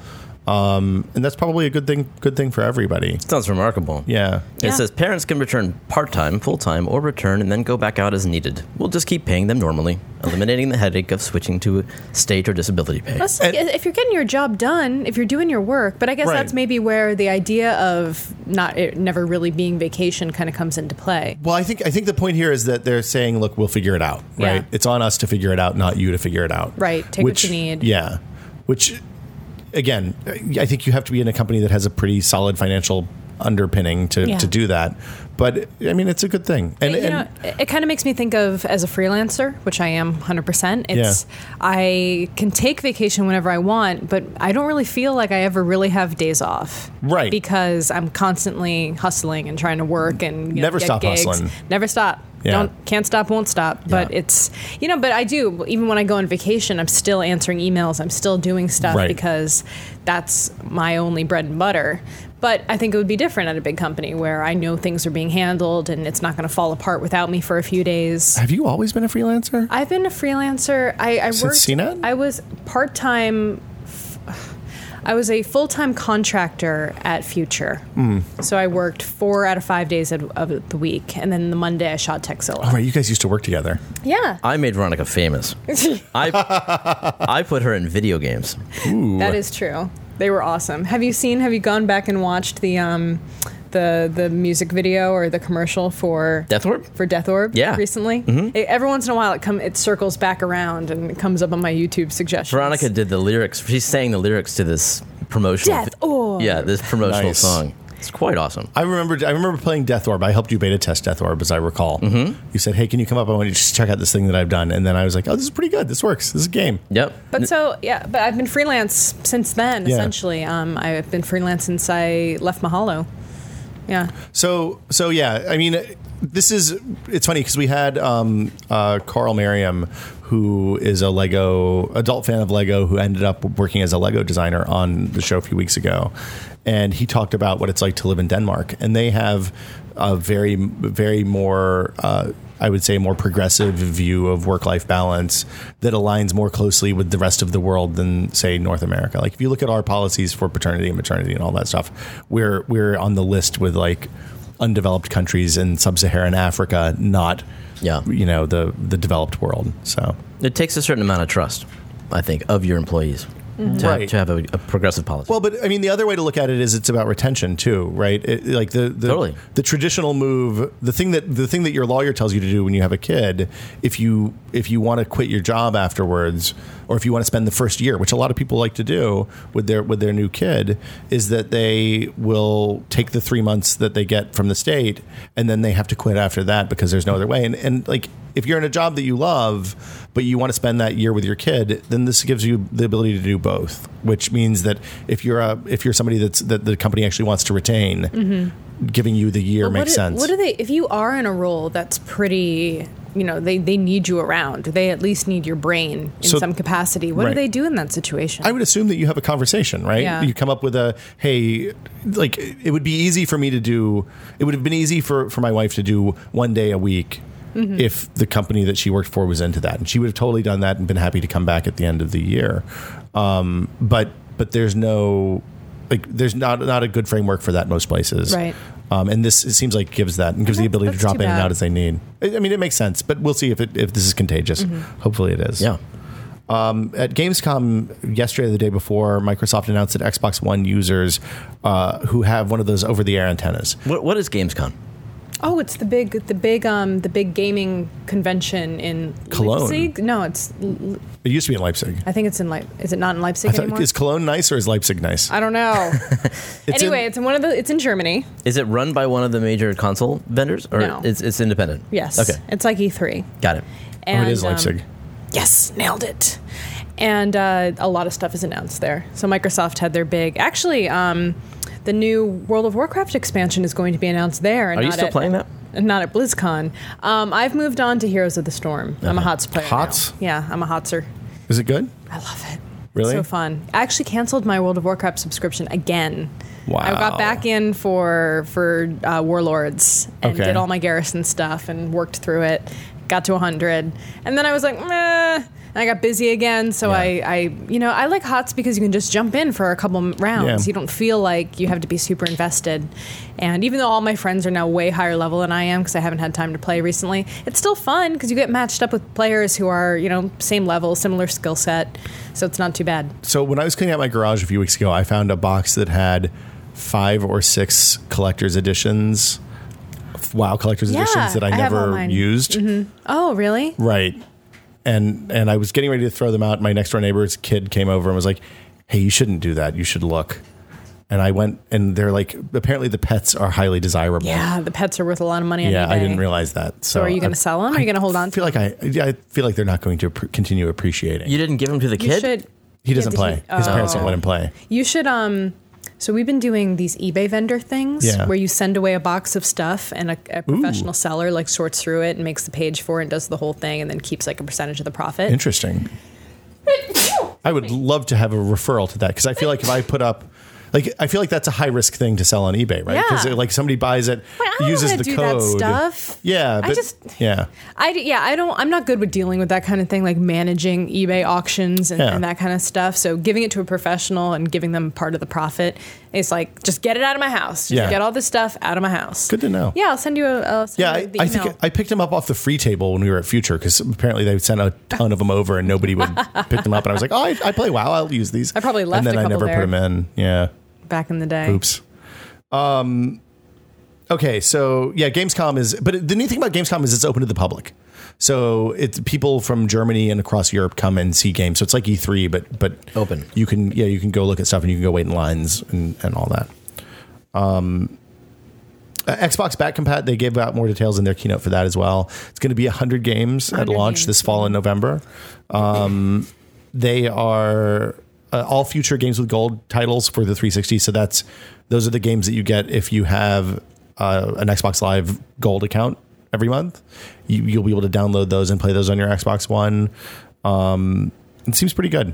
Um, and that's probably a good thing. Good thing for everybody. Sounds remarkable. Yeah. It Yeah. says parents can return part-time, full-time, or return and then go back out as needed. We'll just keep paying them normally, eliminating the headache of switching to state or disability pay. That's like, if you're getting your job done, if you're doing your work, but I guess Right. that's maybe where the idea of not it never really being vacation kind of comes into play. Well, I think I think the point here is that they're saying, look, we'll figure it out, right? Yeah. It's on us to figure it out, not you to figure it out. Right. Take what you need. Yeah. Which, again, I think you have to be in a company that has a pretty solid financial underpinning to, Yeah. to do that. But, I mean, it's a good thing. And, you and know, it, it kind of makes me think of as a freelancer, which I am one hundred percent. It's I can take vacation whenever I want, but I don't really feel like I ever really have days off. Right. Because I'm constantly hustling and trying to work and you know, Never get stop gigs. hustling. Never stop. Yeah. Don't can't stop, won't stop. But Yeah. it's you know, but I do even when I go on vacation, I'm still answering emails. I'm still doing stuff Right. because that's my only bread and butter. But I think it would be different at a big company where I know things are being handled and it's not going to fall apart without me for a few days. have you always been a freelancer? I've been a freelancer. I, I Since worked. C net? I was part time. I was a full time contractor at Future. Hmm. So I worked four out of five days of, of the week, and then the Monday I shot Texilla. Oh, right. You guys used to work together. Yeah, I made Veronica famous. I I put her in video games. Ooh. that is true. They were awesome. Have you seen? Have you gone back and watched the um, the the music video or the commercial for Death Orb? for Death Orb? Yeah. recently. Mm-hmm. It, every once in a while, it come it circles back around and it comes up on my YouTube suggestions. Veronica did the lyrics. She sang the lyrics to this promotional. Death Orb. Yeah, this promotional Nice. song. It's quite awesome. I remember I remember playing Death Orb. I helped you beta test Death Orb, as I recall. Mm-hmm. You said, hey, can you come up? I want you to just check out this thing that I've done. And then I was like, oh, this is pretty good. This works. This is a game. Yep. But so yeah, but I've been freelance since then. Yeah. Essentially, um, I've been freelance since I left Mahalo. Yeah, So, so yeah, I mean, this is, it's funny because we had um, uh, Carl Merriam, who is a Lego, adult fan of Lego, who ended up working as a Lego designer on the show a few weeks ago. And he talked about what it's like to live in Denmark. And they have a very, very more, uh, I would say, more progressive view of work-life balance that aligns more closely with the rest of the world than, say, North America. Like, if you look at our policies for paternity and maternity and all that stuff, we're we're on the list with, like, undeveloped countries in sub-Saharan Africa, not, Yeah. you know, the the developed world. So, It takes a certain amount of trust, I think, of your employees to, Right. to have a, a progressive policy. well, but I mean, the other way to look at it is it's about retention too, right? It, like the the, Totally. the traditional move, the thing that the thing that your lawyer tells you to do when you have a kid, if you if you want to quit your job afterwards, or if you want to spend the first year, which a lot of people like to do with their with their new kid, is that they will take the three months that they get from the state, and then they have to quit after that because there's no other way. And and like, if you're in a job that you love, but you want to spend that year with your kid, then this gives you the ability to do both. Which means that if you're a if you're somebody that's that the company actually wants to retain, giving you the year But makes what do, sense. What do they? If you are in a role that's pretty, you know, they they need you around. They at least need your brain in So- some capacity. What right. do they do in that situation? I would assume that you have a conversation, right? Yeah. You come up with a, hey, like, it would be easy for me to do, it would have been easy for, for my wife to do one day a week Mm-hmm. if the company that she worked for was into that. And she would have totally done that and been happy to come back at the end of the year. Um, but but there's no, like, there's not not a good framework for that in most places. Right. Um, and this, it seems like, gives that and gives the Okay, ability to that's drop too in and bad. out as they need. I I mean, it makes sense, but we'll see if it if this is contagious. Mm-hmm. Hopefully it is. yeah. At Gamescom yesterday, or the day before, Microsoft announced that Xbox One users uh, who have one of those over-the-air antennas. What, what is Gamescom? oh, it's the big the big um the big gaming convention in Cologne. Leipzig. No, it's It used to be in Leipzig. I think it's in Leip. Is it not in Leipzig I thought- anymore? is Cologne nice or is Leipzig nice? I don't know. It's anyway, in- it's in one of the. It's in Germany. Is it run by one of the major console vendors, or No. it's, it's independent? Yes. Okay, It's like E three. got it. oh, And, it is um, Leipzig. Yes, nailed it. And uh, a lot of stuff is announced there. So Microsoft had their big. Actually, um, the new World of Warcraft expansion is going to be announced there. And Are you not still at, playing that? Not at BlizzCon. Um, I've moved on to Heroes of the Storm. I'm a HOTS player. HOTS? now. Yeah, I'm a HOTSer. Is it good? I love it. Really? It's so fun. I actually canceled my World of Warcraft subscription again Wow. I got back in for for uh, Warlords and Okay. did all my Garrison stuff and worked through it. Got to one hundred, and then I was like, meh. And I got busy again, so Yeah. I, I, you know, I like HOTS because you can just jump in for a couple rounds. Yeah. You don't feel like you have to be super invested. And even though all my friends are now way higher level than I am because I haven't had time to play recently, it's still fun because you get matched up with players who are, you know, same level, similar skill set. So it's not too bad. So when I was cleaning out my garage a few weeks ago, I found a box that had five or six collector's editions, WoW collector's Yeah, editions that I, I have all never mine. used. Oh, really? Right. And and I was getting ready to throw them out. My next door neighbor's kid came over and was like, hey, you shouldn't do that. You should look. And I went, and they're like, apparently the pets are highly desirable. Yeah, the pets are worth a lot of money on Yeah, eBay. I didn't realize that. So, So are you going I- to sell them? Or are you going to hold on I to feel them? like I, yeah, I feel like they're not going to pr- continue appreciating. You didn't give them to the You kid? should. he doesn't Yeah, play. did he- His parents Oh. don't let him play. You should. Um. So we've been doing these eBay vendor things Yeah. where you send away a box of stuff and a, a professional seller like sorts through it and makes the page for it and does the whole thing and then keeps like a percentage of the profit. Interesting. I would love to have a referral to that because I feel like if I put up, like, I feel like that's a high risk thing to sell on eBay, right? Because Yeah. like somebody buys it, Wait, I don't uses know how the to do code. that stuff. Yeah, I but just- yeah, I d- yeah I don't I'm not good with dealing with that kind of thing like managing eBay auctions and, Yeah. and that kind of stuff. So giving it to a professional and giving them part of the profit is like just get it out of my house. Just Yeah. get all this stuff out of my house. good to know. Yeah, I'll send you a. I'll send Yeah, you I, the I email. think I picked them up off the free table when we were at Future because apparently they sent a ton of them over and nobody would pick them up. And I was like, oh, I, I play WoW, I'll use these. I probably left and then a I couple never there. put them in. Yeah, back in the day. oops. Um, okay, so yeah, Gamescom is, but the neat thing about Gamescom is it's open to the public. So it's people from Germany and across Europe come and see games. So it's like E three, but but Open. You can yeah, you can go look at stuff and you can go wait in lines and, and all that. Um, uh, Xbox Back Compat, they gave out more details in their keynote for that as well. It's going to be one hundred games at one hundred launch games. this fall in November. Um, they are uh, all future games with gold titles for the three sixty. So that's those are the games that you get if you have uh, an Xbox Live Gold account every month. You, you'll be able to download those and play those on your Xbox One. Um, it seems pretty good.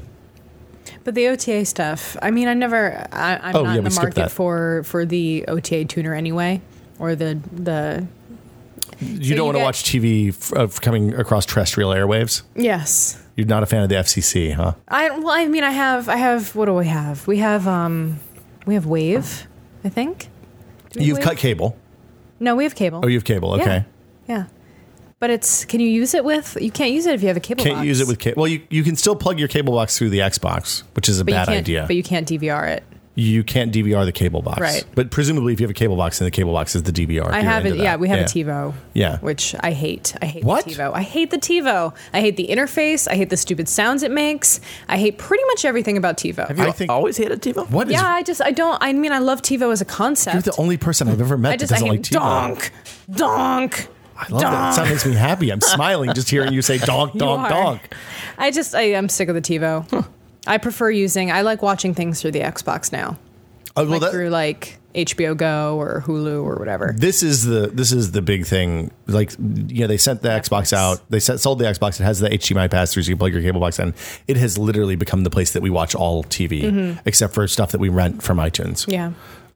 But the O T A stuff, I mean, I never, I, I'm Oh, not yeah, in we the skipped market that. for for the O T A tuner anyway, or the the. You So don't you want to get- watch T V f- of coming across terrestrial airwaves. Yes, You're not a fan of the F C C, huh? I well, I mean, I have, I have. What do we have? We have, um, we have Wave, I think. Do we have You've Wave? cut cable. No, we have cable. Oh, you have cable. Okay. Yeah. yeah. But it's, can you use it with? You can't use it if you have a cable Can't box. use it with cable. Well, you, you can still plug your cable box through the Xbox, which is a but you bad can't, idea. But you can't D V R it. You can't D V R the cable box. Right. But presumably, if you have a cable box, then the cable box is the D V R. if I you're have into it. Yeah, that. we have a TiVo. Yeah. Which I hate. I hate What? the TiVo. I hate the TiVo. I hate the interface. I hate the stupid sounds it makes. I hate pretty much everything about TiVo. Have you I think- always hated TiVo? What is? yeah, I just I don't. I mean, I love TiVo as a concept. You're the only person I've ever met I just that I doesn't hate like TiVo. donk, donk. I love that. That sound makes me happy. I'm smiling just hearing you say donk, You donk, are. donk. I just I am sick of the TiVo. I prefer using. I like watching things through the Xbox now, Oh, well, like that, through like H B O Go or Hulu or whatever. this is the this is the big thing. Like, you know, they sent the Xbox out. They sent, sold the Xbox. It has the H D M I pass through, so you plug your cable box in. It has literally become the place that we watch all T V, except for stuff that we rent from iTunes. Yeah.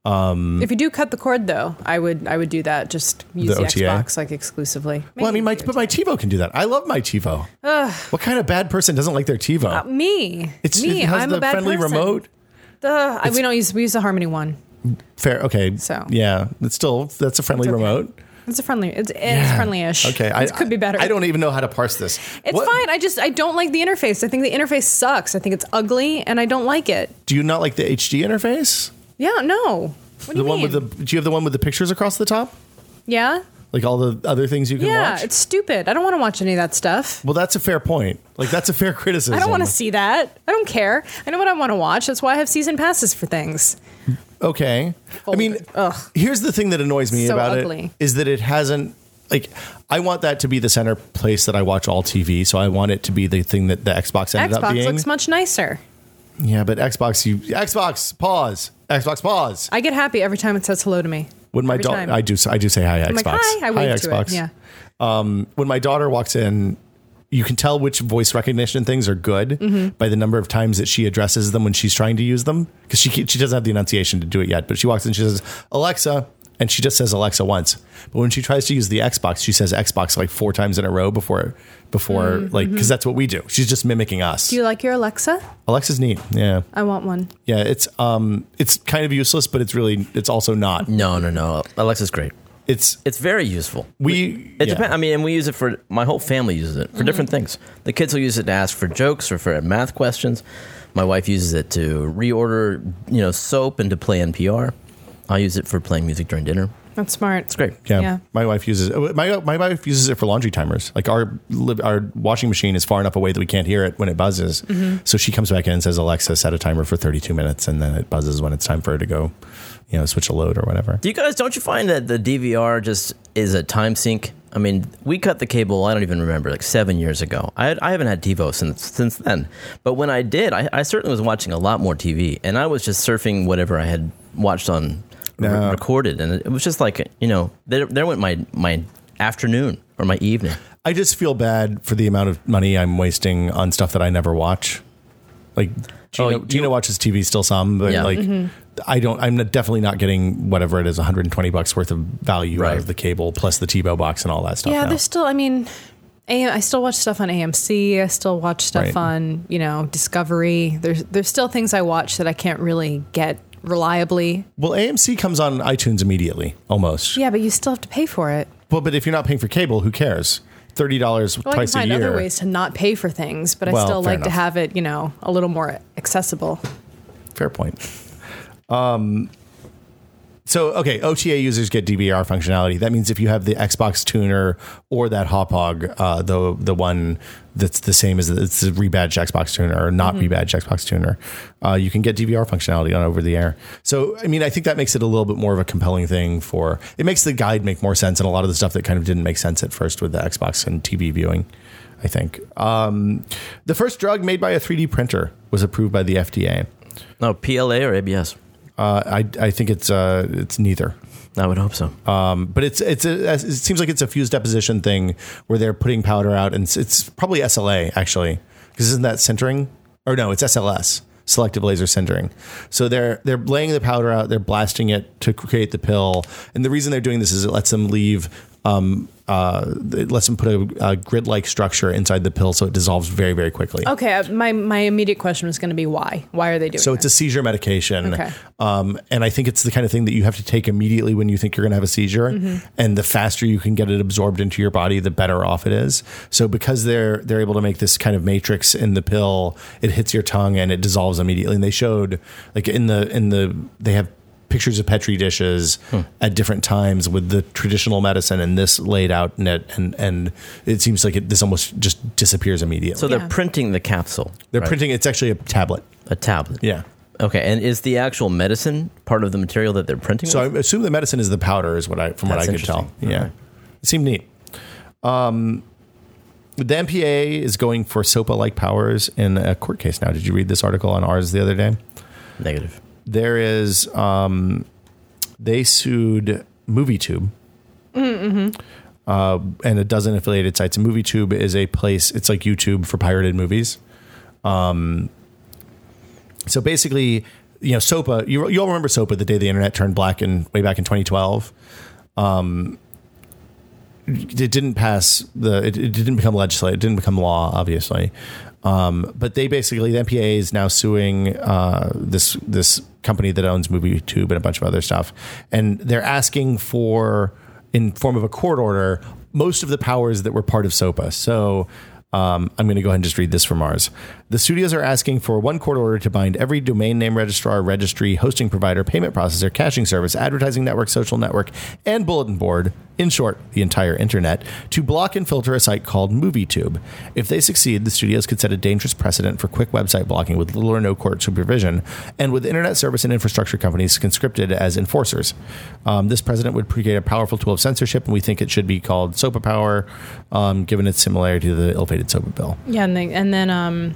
Um, if you do cut the cord, though, I would I would do that. Just use The the, O T A? Xbox like exclusively. Well, I mean, my, Maybe but my TiVo can do that. I love my TiVo. What kind of bad person doesn't like their TiVo? Uh, me. it's, me. it has I'm the a bad friendly person. remote. The, I, we don't use we use the Harmony one. Fair. Okay. So. yeah, it's still that's a friendly It's okay. remote. It's a friendly. It's, it's Yeah. friendly-ish. Okay, it could be better. I don't even know how to parse this. It's What- fine. I just I don't like the interface. I think the interface sucks. I think it's ugly, and I don't like it. Do you not like the H D interface? Yeah. No. What The do you one mean? with the? Do you have the one with the pictures across the top? yeah. Like all the other things you can Yeah. watch? It's stupid. I don't want to watch any of that stuff. Well, that's a fair point. Like, that's a fair criticism. I don't want to see that. I don't care. I know what I want to watch. That's why I have season passes for things. Okay. I mean, Ugh. here's the thing that annoys me So about ugly. it is that it hasn't, like, I want that to be the center place that I watch all T V. So I want it to be the thing that the Xbox ended up Xbox being. looks much nicer. Yeah, but Xbox, you, Xbox, pause. Xbox, pause. I get happy every time it says hello to me. When my every daughter, time. I do, I do say hi, Xbox. I'm like, hi. I wave hi, to Xbox. it. Yeah. When my daughter walks in, you can tell which voice recognition things are good Mm-hmm. by the number of times that she addresses them when she's trying to use them. Because she she doesn't have the enunciation to do it yet, but she walks in and she says, Alexa, and she just says Alexa once. But when she tries to use the Xbox, she says Xbox like four times in a row before, before Mm-hmm. like, because that's what we do. She's just mimicking us. Do you like your Alexa? Alexa's neat. Yeah. I want one. Yeah. It's, um, it's kind of useless, but it's really, it's also not. No, no, no. Alexa's great. It's, It's very useful. we, It yeah. depends. I mean, and we use it for my whole family uses it for different things. The kids will use it to ask for jokes or for math questions. My wife uses it to reorder, you know, soap and to play N P R. I use it for playing music during dinner. That's smart. It's great. Yeah. Yeah. My wife uses my my wife uses it for laundry timers. Like our li- our washing machine is far enough away that we can't hear it when it buzzes. Mm-hmm. So she comes back in and says, Alexa, set a timer for thirty-two minutes, and then it buzzes when it's time for her to go, you know, switch a load or whatever. Do you guys, don't you find that the D V R just is a time sink? I mean, we cut the cable, I don't even remember, like seven years ago. I, had, I haven't had TiVo since since then. But when I did, I, I certainly was watching a lot more T V. And I was just surfing whatever I had watched on re- No. recorded. And it was just like, you know, there, there went my, my afternoon or my evening. I just feel bad for the amount of money I'm wasting on stuff that I never watch. Like Gina, Oh, you- Gina watches T V still some, but Yeah. like Mm-hmm. I don't. I'm not- definitely not getting whatever it is, one hundred twenty bucks worth of value Right. out of the cable plus the TiVo box and all that stuff. Yeah, now. there's still, I mean, A M, I still watch stuff on A M C. I still watch stuff Right. on, you know, Discovery. There's there's still things I watch that I can't really get reliably. Well, A M C comes on iTunes immediately, almost. Yeah, but you still have to pay for it. Well, but if you're not paying for cable, who cares? Thirty dollars Well, I can twice a find year. other ways to not pay for things, but I Well, still fair like to enough. have it, you know, a little more accessible. Fair point. Um, so okay, O T A users get D V R functionality. That means if you have the Xbox tuner or that Hauppauge, uh, the the one that's the same as the, it's the rebadged Xbox tuner or not rebadged Xbox tuner, uh, you can get D V R functionality on over the air. So I mean, I think that makes it a little bit more of a compelling thing for. It makes the guide make more sense, and a lot of the stuff that kind of didn't make sense at first with the Xbox and T V viewing. I think um, the first drug made by a three D printer was approved by the F D A. No, P L A or A B S? Uh, I I think it's uh it's neither, I would hope so. um, but it's it's a, it seems like it's a fused deposition thing where they're putting powder out, and it's, it's probably S L A actually, because isn't that sintering? Or no, it's S L S, selective laser sintering. So they're they're laying the powder out, they're blasting it to create the pill, and the reason they're doing this is it lets them leave. Um, uh, it lets them put a, a grid-like structure inside the pill, so it dissolves very, very quickly. Okay, uh, my my immediate question was going to be why? Why are they doing So it's a this? seizure medication. Okay. Um, and I think it's the kind of thing that you have to take immediately when you think you're going to have a seizure. Mm-hmm. And the faster you can get it absorbed into your body, the better off it is. So because they're they're able to make this kind of matrix in the pill, it hits your tongue and it dissolves immediately. And they showed like in the in the they have pictures of Petri dishes Hmm. at different times with the traditional medicine and this laid out in it, and and it seems like it, this almost just disappears immediately. So they're Yeah. printing the capsule. they're right? printing. It's actually a tablet. a tablet. Yeah. Okay, and is the actual medicine part of the material that they're printing? So with? I assume the medicine is the powder, is what I from That's what I could tell. interesting. Yeah, Okay. it seemed neat. Um, the M P A is going for SOPA-like powers in a court case now. Did you read this article on ours the other day? Negative. There is, um, they sued MovieTube. Mm-hmm. Uh, and a dozen affiliated sites. And MovieTube is a place, it's like YouTube for pirated movies. Um, so basically, you know, SOPA, you, you all remember SOPA, the day the internet turned black in way back in twenty twelve. Um, it didn't pass the, it, it didn't become legislative, it didn't become law, obviously. Um, but they basically, the M P A is now suing uh, this this company that owns MovieTube and a bunch of other stuff, and they're asking for, in form of a court order, most of the powers that were part of SOPA. So um, I'm going to go ahead and just read this from ours. The studios are asking for one court order to bind every domain name registrar, registry, hosting provider, payment processor, caching service, advertising network, social network, and bulletin board, in short, the entire internet, to block and filter a site called MovieTube. If they succeed, the studios could set a dangerous precedent for quick website blocking with little or no court supervision, and with internet service and infrastructure companies conscripted as enforcers. Um, this precedent would create a powerful tool of censorship, and we think it should be called SOPA power, um, given its similarity to the ill-fated SOPA bill. Yeah, and, they, and then um,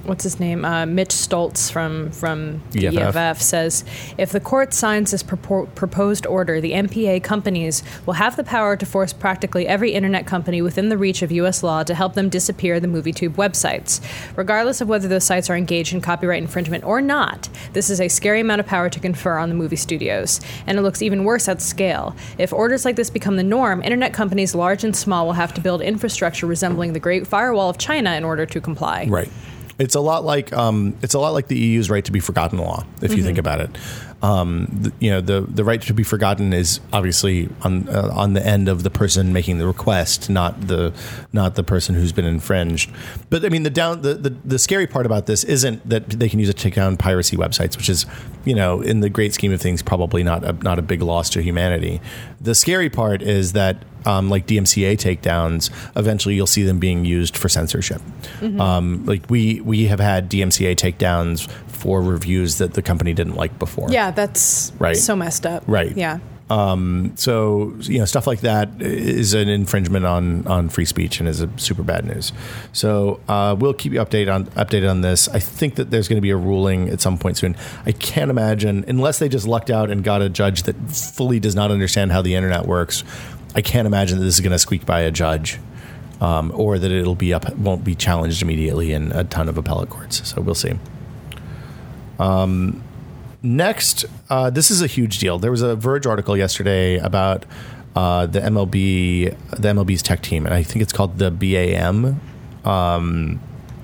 what's his name? Uh, Mitch Stoltz from from the E F F. E F F says, if the court signs this propo- proposed order, the M P A companies will have the power to force practically every internet company within the reach of U S law to help them disappear the MovieTube websites. Regardless of whether those sites are engaged in copyright infringement or not, this is a scary amount of power to confer on the movie studios. And it looks even worse at scale. If orders like this become the norm, internet companies large and small will have to build infrastructure resembling the Great Firewall of China in order to comply. Right. It's a lot like um, it's a lot like the E U's right to be forgotten law, if you mm-hmm. think about it. Um, the, you know, the the right to be forgotten is obviously on uh, on the end of the person making the request, not the not the person who's been infringed. But I mean, the down the, the, the scary part about this isn't that they can use it to take down piracy websites, which is, you know, in the great scheme of things, probably not a, not a big loss to humanity. The scary part is that, Um, like D M C A takedowns, eventually you'll see them being used for censorship. Mm-hmm. Um, like we we have had D M C A takedowns for reviews that the company didn't like before. Yeah, that's right. so messed up. Right. Yeah. Um, so, you know, stuff like that is an infringement on, on free speech and is a super bad news. So uh, we'll keep you updated on updated on this. I think that there's going to be a ruling at some point soon. I can't imagine, unless they just lucked out and got a judge that fully does not understand how the internet works, I can't imagine that this is going to squeak by a judge, um, or that it'll be up, won't be challenged immediately in a ton of appellate courts. So we'll see. Um, next, uh, this is a huge deal. There was a Verge article yesterday about uh, the M L B, the M L B's tech team, and I think it's called the B A M, um,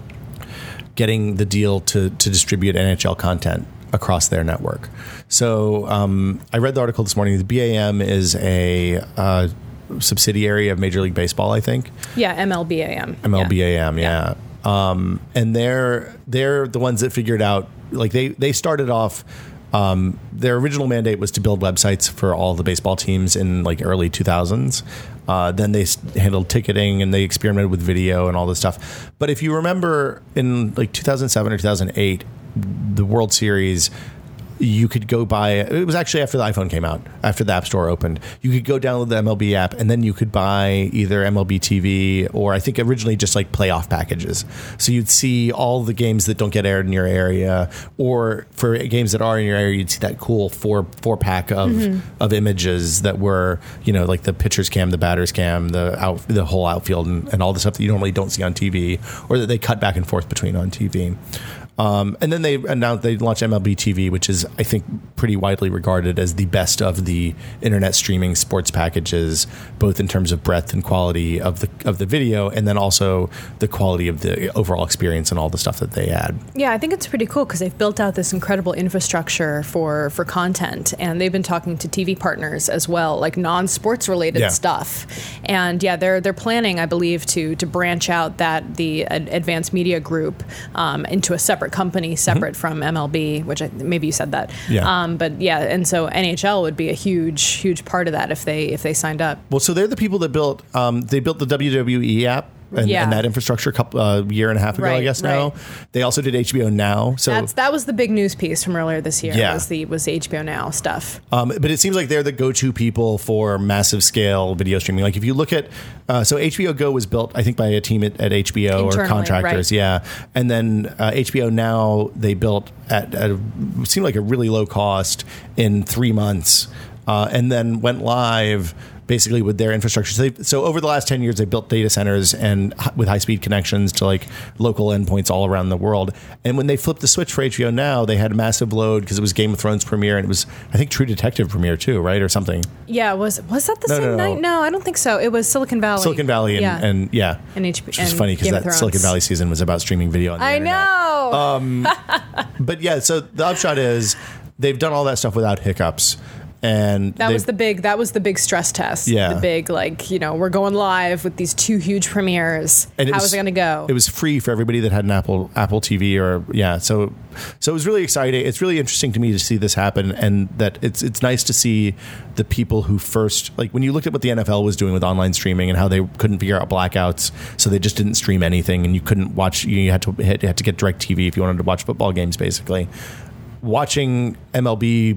getting the deal to to distribute N H L content across their network. So um, I read the article this morning. The B A M is a uh, subsidiary of Major League Baseball, I think. Yeah, M L B A M. M L B A M, yeah. yeah. Um, and they're they're the ones that figured out, like they, they started off, um, their original mandate was to build websites for all the baseball teams in like early two thousands. Uh, then they handled ticketing and they experimented with video and all this stuff. But if you remember in like two thousand seven or two thousand eight, the World Series, you could go buy, it was actually after the iPhone came out, after the App Store opened, you could go download the M L B app and then you could buy either M L B T V or I think originally just like playoff packages. So you'd see all the games that don't get aired in your area, or for games that are in your area, you'd see that cool four four pack of mm-hmm. of images that were, you know, like the pitcher's cam, the batter's cam, the out, the whole outfield and, and all the stuff that you normally don't see on T V, or that they cut back and forth between on T V. Um, and then they announced they launched M L B T V, which is, I think, pretty widely regarded as the best of the internet streaming sports packages, both in terms of breadth and quality of the of the video, and then also the quality of the overall experience and all the stuff that they add. Yeah, I think it's pretty cool because they've built out this incredible infrastructure for, for content, and they've been talking to T V partners as well, like non-sports related yeah. stuff. And yeah, they're they're planning, I believe, to to branch out that the Ad- Advanced Media Group um, into a separate company separate mm-hmm. from M L B, which I, maybe you said that. Yeah. Um, but yeah, and so N H L would be a huge, huge part of that if they if they signed up. Well, so they're the people that built um, they built the W W E app. And, yeah. and that infrastructure a couple uh, year and a half ago, right, I guess right. now. They also did H B O Now. So That's, that was the big news piece from earlier this year. Yeah. Was the was the H B O Now stuff. Um, but it seems like they're the go-to people for massive scale video streaming. Like if you look at, uh, so H B O Go was built, I think, by a team at, at H B O Internally, or contractors, right. yeah. And then uh, H B O Now they built at, at a, seemed like a really low cost in three months, uh, and then went live basically with their infrastructure. So, so over the last ten years, they built data centers and h- with high-speed connections to like local endpoints all around the world. And when they flipped the switch for H B O Now, they had a massive load because it was Game of Thrones premiere and it was, I think, True Detective premiere too, right? Or something. Yeah, was was that the No, same no, no. night? No, I don't think so. It was Silicon Valley. Silicon Valley and yeah. and, yeah. And H B O. Which is funny because that Silicon Valley season was about streaming video on the I internet. know. Um, but yeah, so the upshot is they've done all that stuff without hiccups. And that was the big that was the big stress test. Yeah. The big, like, you know, we're going live with these two huge premieres. And it How was, is it going to go? It was free for everybody that had an Apple Apple T V or yeah. So so it was really exciting. It's really interesting to me to see this happen, and that it's it's nice to see the people who first, like when you looked at what the N F L was doing with online streaming and how they couldn't figure out blackouts, so they just didn't stream anything, and you couldn't watch. You had to hit, you had to get DirecTV if you wanted to watch football games, basically. Watching M L B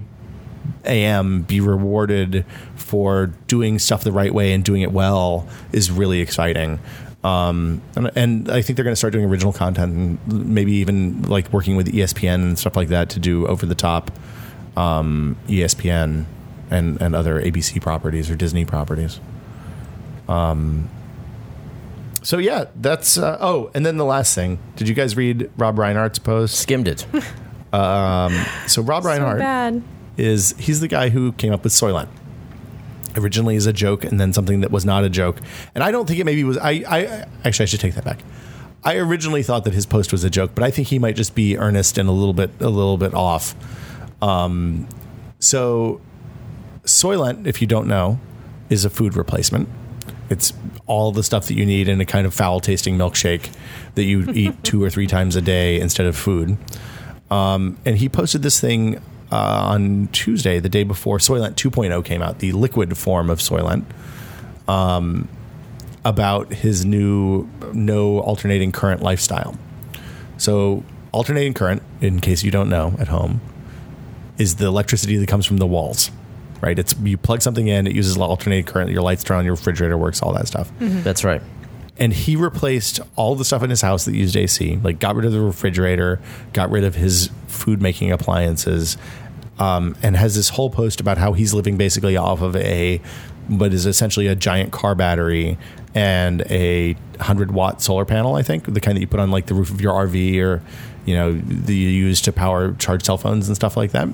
A M be rewarded for doing stuff the right way and doing it well is really exciting. Um, and, and I think they're going to start doing original content and maybe even like working with E S P N and stuff like that to do over the top um, E S P N and, and other A B C properties or Disney properties. Um, so yeah, that's, uh, oh, and then the last thing, did you guys read Rob Reinhardt's post? Skimmed it. Um, so Rob So Reinhardt bad. is, he's the guy who came up with Soylent. Originally as a joke and then something that was not a joke. And I don't think it maybe was, I, I actually I should take that back. I originally thought that his post was a joke, but I think he might just be earnest and a little bit, a little bit off. Um, so Soylent, if you don't know, is a food replacement. It's all the stuff that you need in a kind of foul-tasting milkshake that you eat two or three times a day instead of food. Um, and he posted this thing uh, on Tuesday, the day before Soylent two point oh came out, the liquid form of Soylent, um, about his new no alternating current lifestyle. So alternating current, in case you don't know at home, is the electricity that comes from the walls. Right, it's you plug something in, it uses alternating current, your lights turn on, your refrigerator works, all that stuff. Mm-hmm. That's right. And he replaced all the stuff in his house that used A C, like got rid of the refrigerator, got rid of his food making appliances, um, and has this whole post about how he's living basically off of a, what is essentially a giant car battery and a one hundred watt solar panel, I think, the kind that you put on like the roof of your R V or, you know, that you use to power charge cell phones and stuff like that.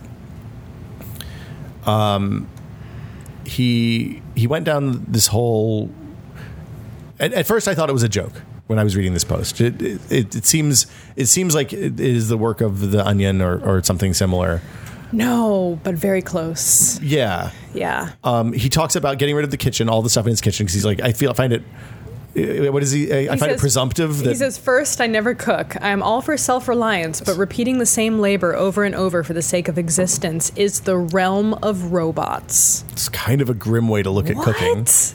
Um, he he went down this whole. At, at first, I thought it was a joke when I was reading this post. It it, it seems it seems like it is the work of The Onion or, or something similar. No, but very close. Yeah, Yeah. um, he talks about getting rid of the kitchen, all the stuff in his kitchen, because he's like, I feel I find it. What is he? I He find says- it presumptive that He says, first, I never cook. I am all for self-reliance, but repeating the same labor over and over for the sake of existence is the realm of robots. it's kind of a grim way to look at cooking. What?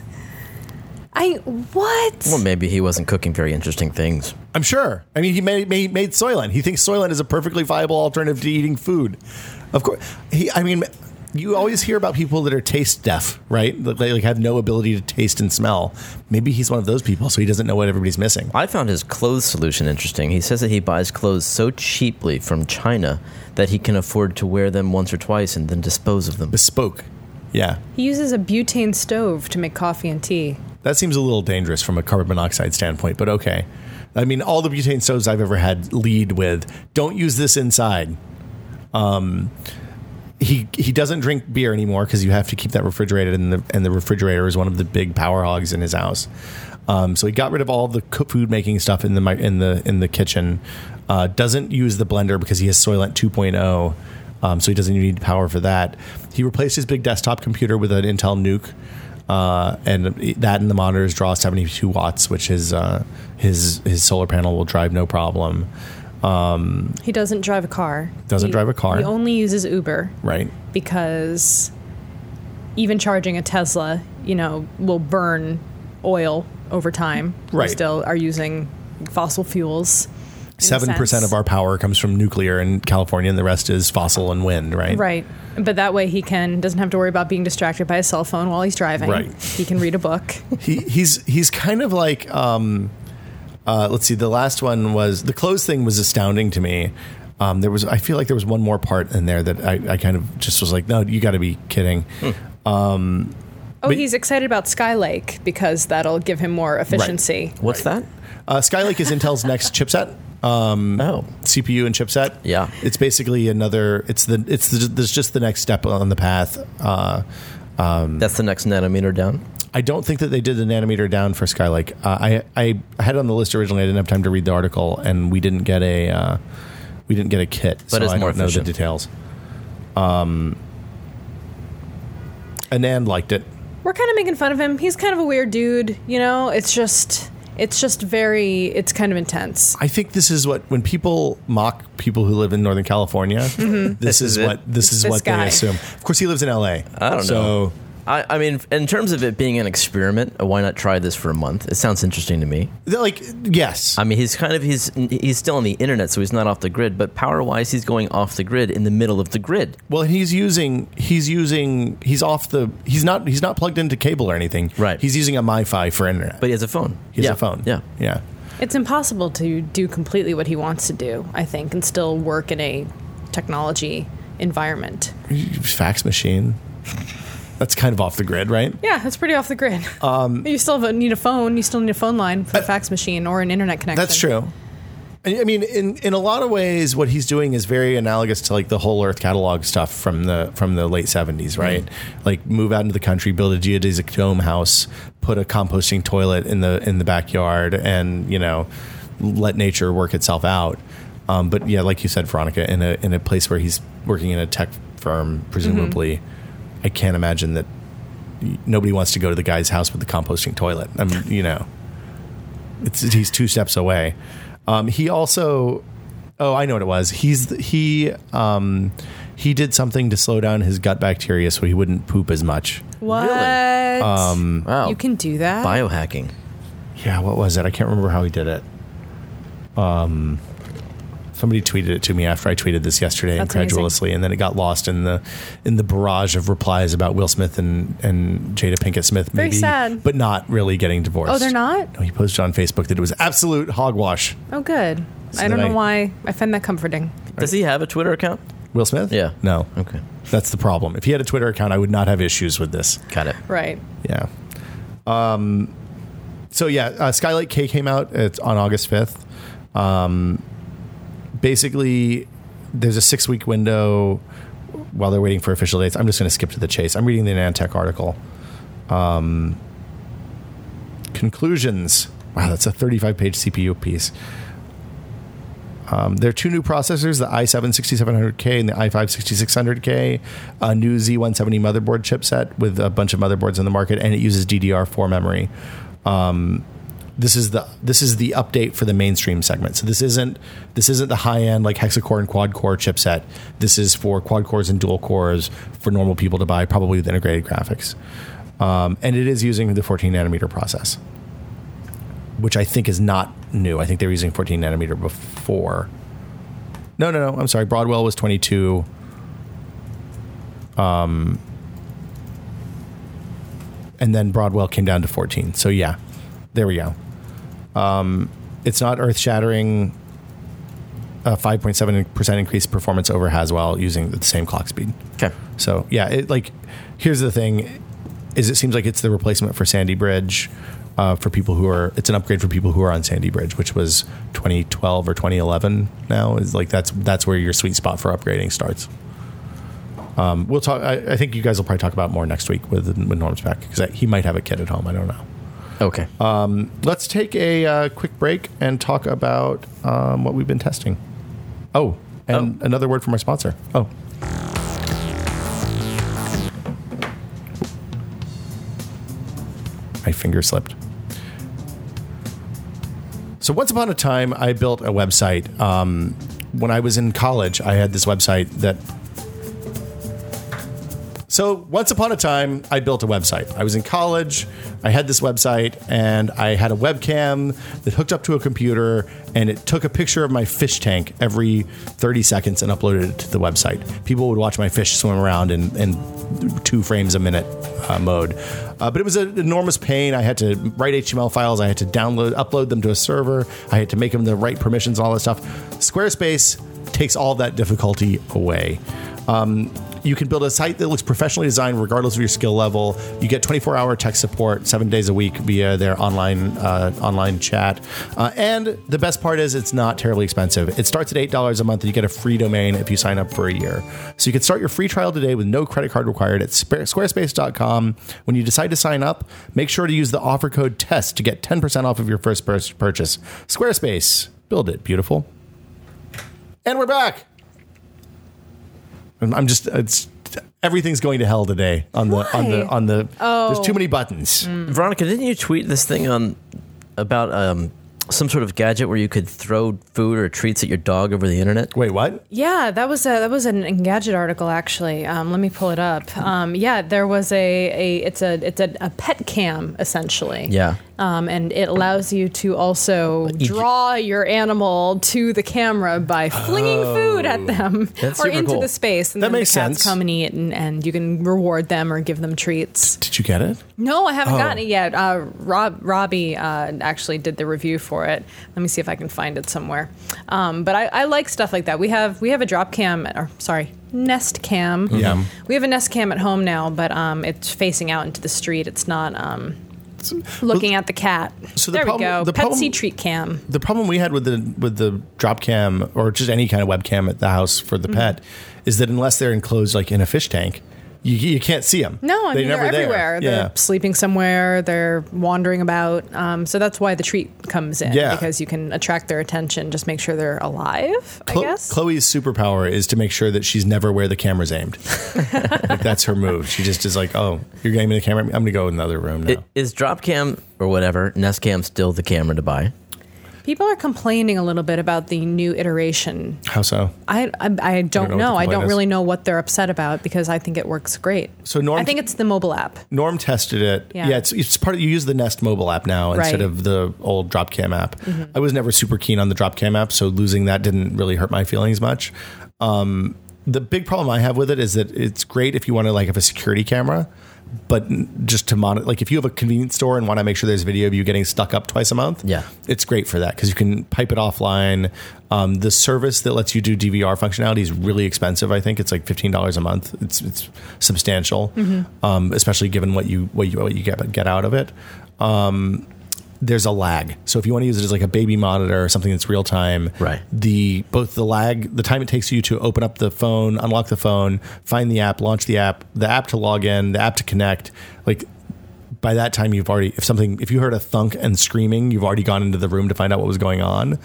I, what? Well, maybe he wasn't cooking very interesting things. I'm sure. I mean, he made, made made Soylent. He thinks Soylent is a perfectly viable alternative to eating food. Of course, he. I mean, you always hear about people that are taste deaf, right? That they like have no ability to taste and smell. Maybe he's one of those people, so he doesn't know what everybody's missing. I found his clothes solution interesting. He says that he buys clothes so cheaply from China that he can afford to wear them once or twice and then dispose of them. Bespoke. Yeah, He uses a butane stove to make coffee and tea. that seems a little dangerous from a carbon monoxide standpoint, but okay. I mean, all the butane stoves I've ever had lead with, don't use this inside. Um, he he doesn't drink beer anymore because you have to keep that refrigerated, and the and the refrigerator is one of the big power hogs in his house. Um, so he got rid of all the cook food making stuff in the mi- in the in the kitchen. Uh, doesn't use the blender because he has Soylent two point oh, um, so he doesn't need power for that. He replaced his big desktop computer with an Intel Nuke, uh, and that and the monitors draw seventy-two watts, which his uh, his his solar panel will drive no problem. Um, He doesn't drive a car. Doesn't He- drive a car. He only uses Uber right. because even charging a Tesla, you know, will burn oil over time. Right. We still are using fossil fuels. in a Seven percent sense. of our power comes from nuclear in California, and the rest is fossil and wind. Right. Right. But that way he can doesn't have to worry about being distracted by a cell phone while he's driving. Right. He can read a book. He he's he's kind of like. Um, Uh, let's see. The last one was the clothes thing was astounding to me. Um, there was, I feel like there was one more part in there that I, I kind of just was like, no, you got to be kidding. Um, Oh, But- he's excited about Skylake because that'll give him more efficiency. What's that? uh, Skylake is Intel's next chipset, Oh, C P U and chipset. Yeah. it's basically another. It's the it's the, there's just the next step on the path. Uh, that's the next nanometer down. I don't think that they did the nanometer down for Skylake. Uh, I I had it on the list originally. I didn't have time to read the article, and we didn't get a uh, we didn't get a kit. But so it's I more don't know the efficient. details. Um, Anand liked it. We're kind of making fun of him. He's kind of a weird dude, you know? It's just it's just very it's kind of intense. I think this is what when people mock people who live in Northern California. This, This is is it. what this It's is this what guy. they assume. Of course, he lives in L A. I don't so, know. I, I mean, in terms of it being an experiment, why not try this for a month? It sounds interesting to me. Like, yes. I mean, he's kind of he's he's still on the internet, so he's not off the grid. But power-wise, he's going off the grid in the middle of the grid. Well, he's using he's using he's off the he's not he's not plugged into cable or anything. Right. He's using a MiFi for internet. But he has a phone. He has yeah. a phone. Yeah. Yeah. It's impossible to do completely what he wants to do, I think, and still work in a technology environment. Fax machine. That's kind of off the grid, right? Yeah, that's pretty off the grid. Um, you still have a, need a phone. You still need a phone line for the fax machine or an internet connection. That's true. I I mean, in, in a lot of ways, what he's doing is very analogous to like the whole Earth catalog stuff from the from the late seventies, right? Mm-hmm. Like move out into the country, build a geodesic dome house, put a composting toilet in the in the backyard, and you know, let nature work itself out. Um, but yeah, like you said, Veronica, in a in a place where he's working in a tech firm, presumably, mm-hmm. I can't imagine that nobody wants to go to the guy's house with the composting toilet. I mean, you know, it's he's two steps away. Um, he also, oh, I know what it was. He's he um, he did something to slow down his gut bacteria so he wouldn't poop as much. What? Really? Um, wow. You can do that? Biohacking. Yeah, what was it? I can't remember how he did it. Um, somebody tweeted it to me after I tweeted this yesterday That's incredulously, amazing. and then it got lost in the in the barrage of replies about Will Smith and, and Jada Pinkett Smith, Very maybe, sad. but not really getting divorced. Oh, they're not? No, he posted on Facebook that it was absolute hogwash. Oh, good. So I don't then know I- why. I find that comforting. Does he have a Twitter account? Will Smith? Yeah. No. Okay. That's the problem. If he had a Twitter account, I would not have issues with this. Got it. Right. Yeah. Um. So yeah, uh, Skylight K came out. It's on August fifth. Um. Basically, there's a six week window while they're waiting for official dates. I'm just going to skip to the chase. I'm reading the Nantech article. Um. Conclusions. Wow, that's a thirty-five page C P U piece. Um, there are two new processors, the i seven sixty-seven hundred K and the i five sixty-six hundred K, a new Z one seventy motherboard chipset with a bunch of motherboards in the market, and it uses D D R four memory. Um, this is the this is the update for the mainstream segment. So this isn't this isn't the high end like hexa-core and quad core chipset. This is for quad cores and dual cores for normal people to buy, probably with integrated graphics. Um, and it is using the fourteen nanometer process, which I think is not new. I think they were using fourteen nanometer before. No, no, no. I'm sorry. Broadwell was twenty-two. Um, and then Broadwell came down to fourteen. So yeah, there we go. Um, it's not earth-shattering. A five point seven percent increased performance over Haswell using the same clock speed. Okay. So yeah, it, like here's the thing: is it seems like it's the replacement for Sandy Bridge. Uh, for people who are, it's an upgrade for people who are on Sandy Bridge, which was twenty twelve or twenty eleven. Now is like that's that's where your sweet spot for upgrading starts. Um, we'll talk. I, I think you guys will probably talk about more next week with with Norm's back because he might have a kid at home. I don't know. Okay. Um, let's take a uh, quick break and talk about um, what we've been testing. Oh, and Oh. another word from our sponsor. Oh. My finger slipped. So once upon a time, I built a website. Um, when I was in college, I had this website that... So once upon a time, I built a website. I was in college, I had this website, and I had a webcam that hooked up to a computer, and it took a picture of my fish tank every thirty seconds and uploaded it to the website. People would watch my fish swim around in, in two frames a minute uh, mode. Uh, but it was an enormous pain. I had to write H T M L files. I had to download, upload them to a server. I had to make them the right permissions, all that stuff. Squarespace takes all that difficulty away. Um, you can build a site that looks professionally designed regardless of your skill level. You get twenty-four hour tech support seven days a week via their online uh, online chat. Uh, and the best part is it's not terribly expensive. It starts at eight dollars a month and you get a free domain if you sign up for a year. So you can start your free trial today with no credit card required at squarespace dot com. When you decide to sign up, make sure to use the offer code TEST to get ten percent off of your first purchase. Squarespace. Build it. Beautiful. And we're back. I'm just it's everything's going to hell today on the on the on the Oh. there's too many buttons. Veronica, didn't you tweet this thing on about um, some sort of gadget where you could throw food or treats at your dog over the internet? Wait, what? Yeah, that was a that was an Engadget article actually. Um, let me pull it up. Um, yeah, there was a, a it's a it's a, a pet cam essentially. Yeah. Um, and it allows you to also draw your animal to the camera by flinging Oh. food at them That's or super into cool. the space, and That then makes the cats sense. come and eat, and, and you can reward them or give them treats. Did you get it? No, I haven't Oh. gotten it yet. Uh, Rob Robbie uh, actually did the review for it. Let me see if I can find it somewhere. Um, but I, I like stuff like that. We have we have a drop cam, or sorry, Nest Cam. Yeah. We have a Nest Cam at home now, but um, it's facing out into the street. It's not um, looking at the cat. So the there problem- we go. the Petsy problem- treat cam. The problem we had with the with the drop cam or just any kind of webcam at the house for the Mm-hmm. pet is that unless they're enclosed like in a fish tank, you, you can't see them. No, I mean they're, never everywhere. There. They're Yeah. sleeping somewhere. They're wandering about. Um, so that's why the treat comes in. Yeah. Because you can attract their attention. Just make sure they're alive. I Chlo- guess. Chloe's superpower is to make sure that she's never where the camera's aimed. Like that's her move. She just is like, oh, you're aiming the camera. I'm going to go in another room now. It, is Dropcam or whatever, Nest Cam still the camera to buy? People are complaining a little bit about the new iteration. How so? I I, I don't, know what know. the I complaint don't is. really know what they're upset about because I think it works great. So Norm, I think it's the mobile app. Norm tested it. Yeah. Yeah, it's, it's part of, you use the Nest mobile app now instead Right. of the old Dropcam app. I was never super keen on the Dropcam app, so losing that didn't really hurt my feelings much. Um, the big problem I have with it is that it's great if you want to like have a security camera, but just to monitor, like if you have a convenience store and want to make sure there's video of you getting stuck up twice a month, Yeah. it's great for that because you can pipe it offline. Um, the service that lets you do D V R functionality is really expensive. I think it's like fifteen dollars a month. It's it's substantial, um, especially given what you what you what you get get out of it. Um, there's a lag, so if you want to use it as like a baby monitor or something that's real time, Right. The both the lag, the time it takes you to open up the phone, unlock the phone, find the app, launch the app, the app to log in, the app to connect, like. By that time, you've already, if something, if you heard a thunk and screaming, you've already gone into the room to find out what was going on.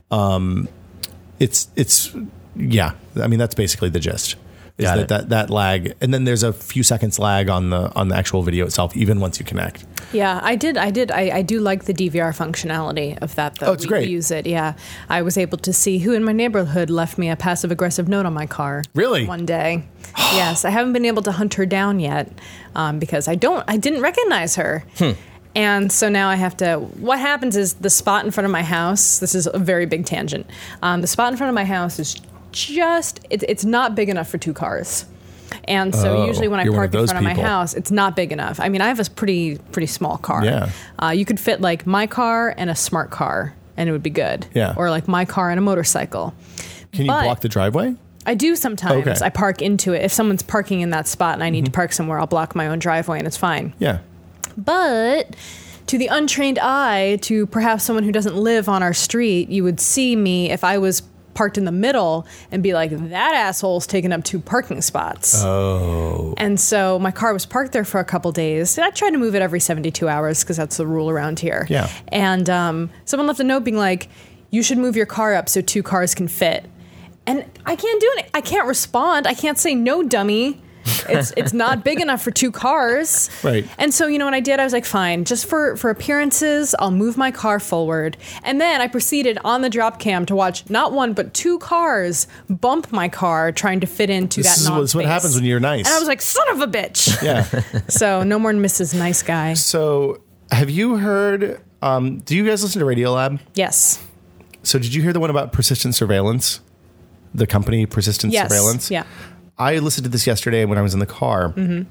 Um, it's, it's, yeah. I mean, that's basically the gist. Is Got that, it. that that lag, and then there's a few seconds lag on the on the actual video itself, even once you connect. Yeah, I did. I did. I, I do like the D V R functionality of that, though. Oh, it's we great. use it. Yeah, I was able to see who in my neighborhood left me a passive aggressive note on my car. Really? One day. Yes, I haven't been able to hunt her down yet um, because I don't. I didn't recognize her. Hmm. And so now I have to. What happens is the spot in front of my house. This is a very big tangent. Um, the spot in front of my house is just. It, it's not big enough for two cars. And so Oh, usually when I you're one park of in those front of my people. house, it's not big enough. I mean, I have a pretty pretty small car. Yeah. Uh, you could fit like my car and a smart car, and it would be good. Yeah. Or like my car and a motorcycle. Can you But- block the driveway? I do sometimes. Okay. I park into it. If someone's parking in that spot and I need to park somewhere, I'll block my own driveway and it's fine. Yeah. But to the untrained eye, to perhaps someone who doesn't live on our street, you would see me if I was parked in the middle and be like, that asshole's taking up two parking spots. Oh. And so my car was parked there for a couple days. I try to move it every seventy-two hours because that's the rule around here. Yeah. And um, someone left a note being like, you should move your car up so two cars can fit. And I can't do it. I can't respond. I can't say no, dummy. It's it's not big enough for two cars. Right. And so, you know what I did? I was like, fine, just for, for appearances, I'll move my car forward. And then I proceeded on the drop cam to watch not one, but two cars bump my car trying to fit into This that is what- this is what non-space. happens when you're nice. And I was like, son of a bitch. Yeah. So no more Missus Nice Guy. So have you heard, um, do you guys listen to Radiolab? Yes. So did you hear the one about persistent surveillance? The company Persistent Yes. Surveillance? Yeah. I listened to this yesterday when I was in the car. Mm-hmm.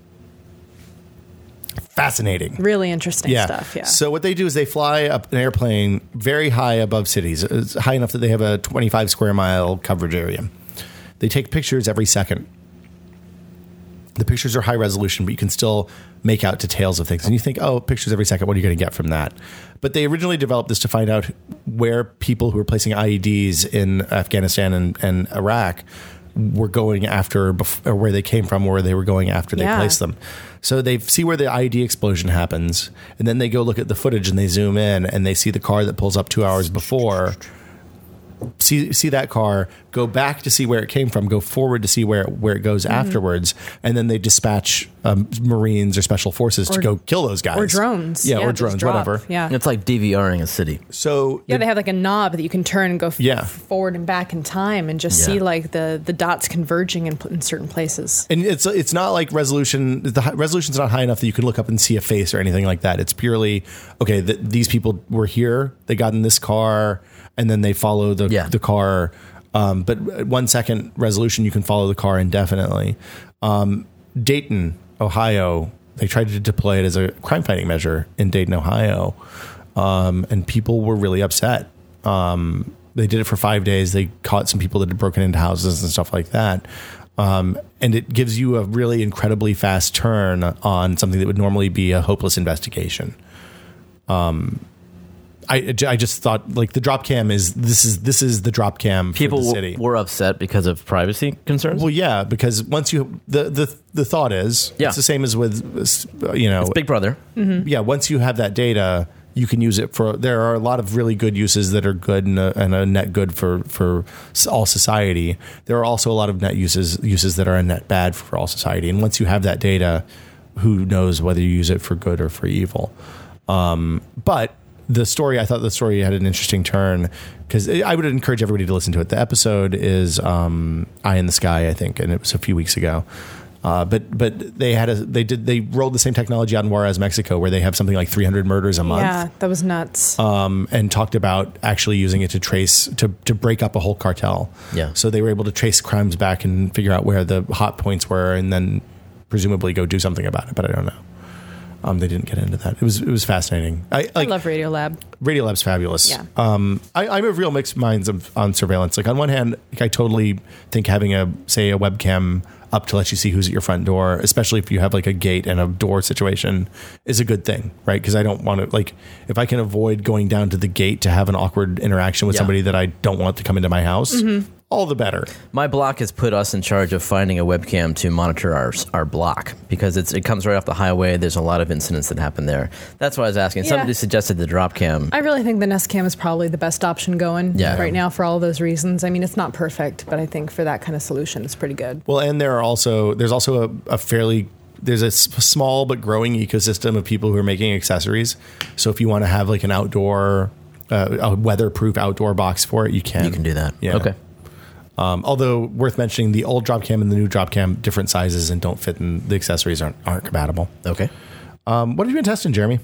Fascinating. Really interesting Yeah. stuff. Yeah. So what they do is they fly up an airplane very high above cities. It's high enough that they have a twenty-five square mile coverage area. They take pictures every second. The pictures are high resolution, but you can still make out details of things. And you think, oh, pictures every second, what are you going to get from that? But they originally developed this to find out where people who were placing I E Ds in Afghanistan and, and Iraq were going after, bef- or where they came from, or where they were going after they Yeah. placed them. So they see where the I E D explosion happens, and then they go look at the footage and they zoom in and they see the car that pulls up two hours before. See see that car, go back to see where it came from, go forward to see where it, where it goes Mm-hmm. afterwards, and then they dispatch um, Marines or special forces Or- to go kill those guys. Or drones. Yeah, or just drones, drop. whatever. Yeah. It's like DVRing a city. So Yeah, the- they have like a knob that you can turn and go f- Yeah. forward and back in time and just Yeah. see like the, the dots converging in, in certain places. And it's it's not like resolution. The hi- resolution's not high enough that you can look up and see a face or anything like that. It's purely okay. Th- these people were here. They got in this car, and then they follow the Yeah. the car. Um, but at one second resolution, you can follow the car indefinitely. Um, Dayton, Ohio. They tried to deploy it as a crime fighting measure in Dayton, Ohio, um, and people were really upset. Um, they did it for five days. They caught some people that had broken into houses and stuff like that. Um, and it gives you a really incredibly fast turn on something that would normally be a hopeless investigation. Um, I, I just thought like the drop cam is this is this is the drop cam for People the w- city. were upset because of privacy concerns. Well, yeah, because once you the the the thought is Yeah. it's the same as with you know It's Big Brother. yeah, once you have that data, you can use it for. There are a lot of really good uses that are good and a, and a net good for for all society. There are also a lot of net uses uses that are a net bad for all society. And once you have that data, who knows whether you use it for good or for evil? Um, but the story, I thought the story had an interesting turn because I would encourage everybody to listen to it. The episode is um, "Eye in the Sky," I think, and it was a few weeks ago. Uh, but but they had a they did they rolled the same technology out in Juarez, Mexico, where they have something like three hundred murders a month, Yeah, that was nuts. um, and talked about actually using it to trace to to break up a whole cartel. Yeah. So they were able to trace crimes back and figure out where the hot points were, and then presumably go do something about it. But I don't know. Um, they didn't get into that. It was it was fascinating. I, I like, love Radiolab. Radiolab's fabulous. Yeah. Um, I, I'm of real mixed minds of, on surveillance. Like on one hand, like I totally think having a say a webcam up to let you see who's at your front door, especially if you have like a gate and a door situation, is a good thing, right? Because I don't want to like if I can avoid going down to the gate to have an awkward interaction with Yeah. somebody that I don't want to come into my house, all the better. My block has put us in charge of finding a webcam to monitor our our block because it's, it comes right off the highway. There's a lot of incidents that happen there. That's why I was asking. Yeah. Somebody suggested the drop cam. I really think the Nest Cam is probably the best option going Yeah. right now for all of those reasons. I mean, it's not perfect, but I think for that kind of solution, it's pretty good. Well, and there are also there's also a, a fairly there's a s- small but growing ecosystem of people who are making accessories. So if you want to have like an outdoor, uh, a weatherproof outdoor box for it, you can. You can do that. Yeah. Okay. Um, although worth mentioning, the old drop cam and the new drop cam different sizes and don't fit, and the accessories aren't aren't compatible. Okay. Um, what have you been testing, Jeremy?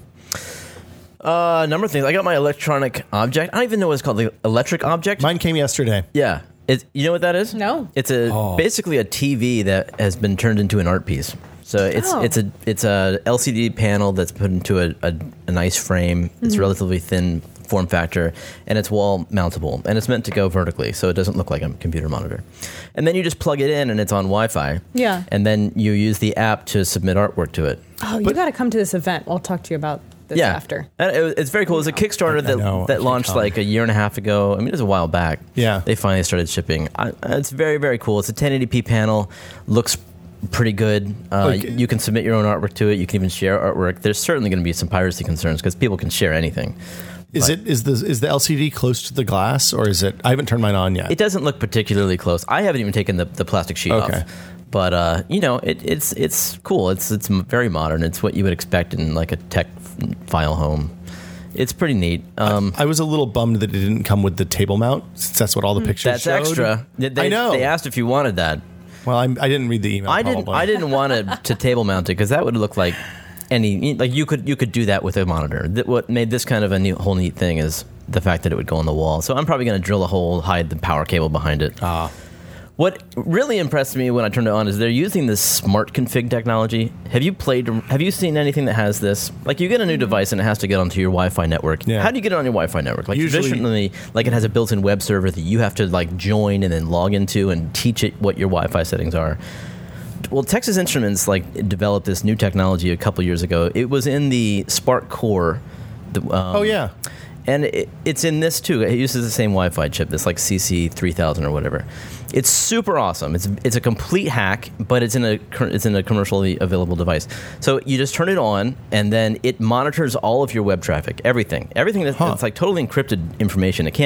Uh, a number of things. I got my electronic object. I don't even know what it's called. The electric object. Mine came yesterday. Yeah. It, you know what that is? No. It's a Oh. basically a T V that has been turned into an art piece. So it's Oh. it's a it's a L C D panel that's put into a, a, a nice frame. It's relatively thin form factor, and it's wall mountable, and it's meant to go vertically, so it doesn't look like a computer monitor. And then you just plug it in, and it's on Wi-Fi. Yeah. And then you use the app to submit artwork to it. Oh, you got to come to this event. I'll talk to you about this yeah. after. And it, it's very cool. It's a Kickstarter I know. I that that can't launched come. like a year and a half ago. I mean, it was a while back. Yeah. They finally started shipping. I, it's very, very cool. It's a ten eighty p panel. Looks pretty good. Uh, Like- you can submit your own artwork to it. You can even share artwork. There's certainly going to be some piracy concerns because people can share anything. Is But- it is the is the L C D close to the glass, or is it? I haven't turned mine on yet. It doesn't look particularly close. I haven't even taken the, the plastic sheet Okay. off. But uh, you know, it, it's it's cool. It's it's m- very modern. It's what you would expect in like a tech f- file home. It's pretty neat. Um, I was a little bummed that it didn't come with the table mount, since that's what all the pictures that's showed. extra. They, I know. They asked if you wanted that. Well, I'm, I didn't read the email. I didn't. probably. I didn't want to, to table mount it because that would look like any like you could you could do that with a monitor. That what made this kind of a new, whole neat thing is the fact that it would go on the wall. So I'm probably going to drill a hole, hide the power cable behind it. Ah. What really impressed me when I turned it on is they're using this smart config technology. Have you played? Have you seen anything that has this? Like you get a new device and it has to get onto your Wi-Fi network. Yeah. How do you get it on your Wi-Fi network? Like Usually- traditionally, like it has a built-in web server that you have to like join and then log into and teach it what your Wi-Fi settings are. Well, Texas Instruments like developed this new technology a couple years ago. It was in the Spark Core. The, um, Oh yeah. and it, it's in this too. It uses the same Wi-Fi chip, this like C C three thousand or whatever. It's super awesome. It's it's a complete hack, but it's in a cur- it's in a commercially available device. So you just turn it on, and then it monitors all of your web traffic, everything, everything that's, Huh. that's like totally encrypted information. It can't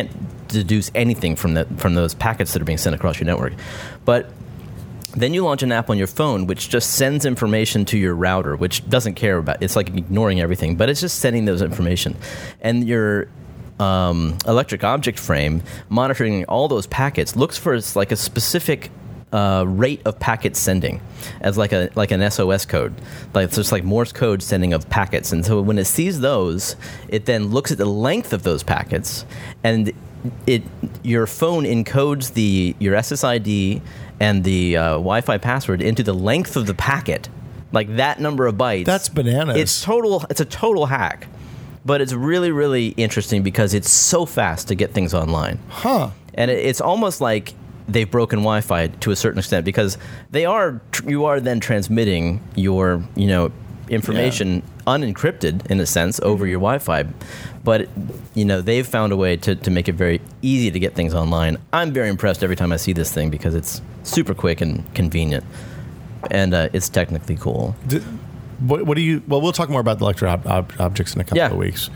deduce anything from that from those packets that are being sent across your network. But then you launch an app on your phone which just sends information to your router, which doesn't care about. It's like ignoring everything, but it's just sending those information, and your um, electric object frame monitoring all those packets looks for like a specific Uh, rate of packet sending as like a like an S O S code, like it's just like Morse code sending of packets. And so when it sees those, it then looks at the length of those packets, and it your phone encodes the your S S I D and the uh, Wi-Fi password into the length of the packet, like that number of bytes. That's bananas. It's total. It's a total hack, but it's really really interesting because it's so fast to get things online. Huh. And it, it's almost like they've broken Wi-Fi to a certain extent, because they are you are then transmitting your you know information Yeah. unencrypted in a sense over your Wi-Fi, but you know they've found a way to, to make it very easy to get things online. I'm very impressed every time I see this thing because it's super quick and convenient, and uh, it's technically cool. D- what, what do you? Well, we'll talk more about the electric ob- ob- objects in a couple Yeah. of weeks.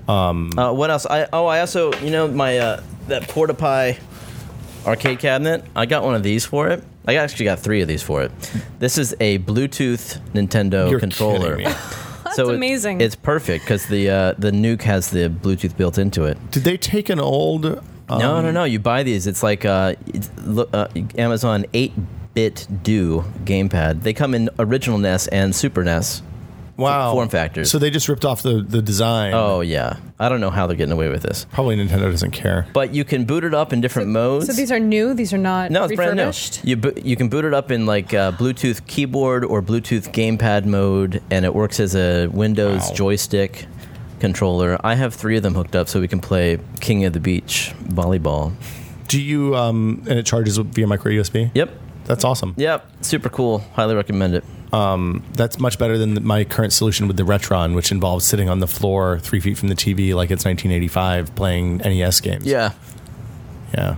Uh, what else? I oh I also you know my uh, that PortaPie arcade cabinet, I got one of these for it. I actually got three of these for it. This is a Bluetooth Nintendo You're controller. kidding me. That's so it- amazing. it's perfect because the uh, the Nuke has the Bluetooth built into it. Did they take an old? Um, no, no, no. You buy these. It's like uh, it's, look, uh, Amazon eight-bit Do gamepad. They come in original N E S and Super N E S. Wow. form factors. So they just ripped off the, the design. Oh yeah, I don't know how they're getting away with this. Probably Nintendo doesn't care. But you can boot it up in different modes. So these are new. These are not No, it's brand new. refurbished. You bo- you can boot it up in like uh, Bluetooth keyboard or Bluetooth gamepad mode, and it works as a Windows Wow. joystick controller. I have three of them hooked up, so we can play King of the Beach volleyball. Do you? Um, and it charges via micro U S B. Yep, That's awesome. yep, super cool. Highly recommend it. Um, that's much better than my current solution with the Retron, which involves sitting on the floor three feet from the T V like it's nineteen eighty-five playing N E S games. Yeah, Yeah.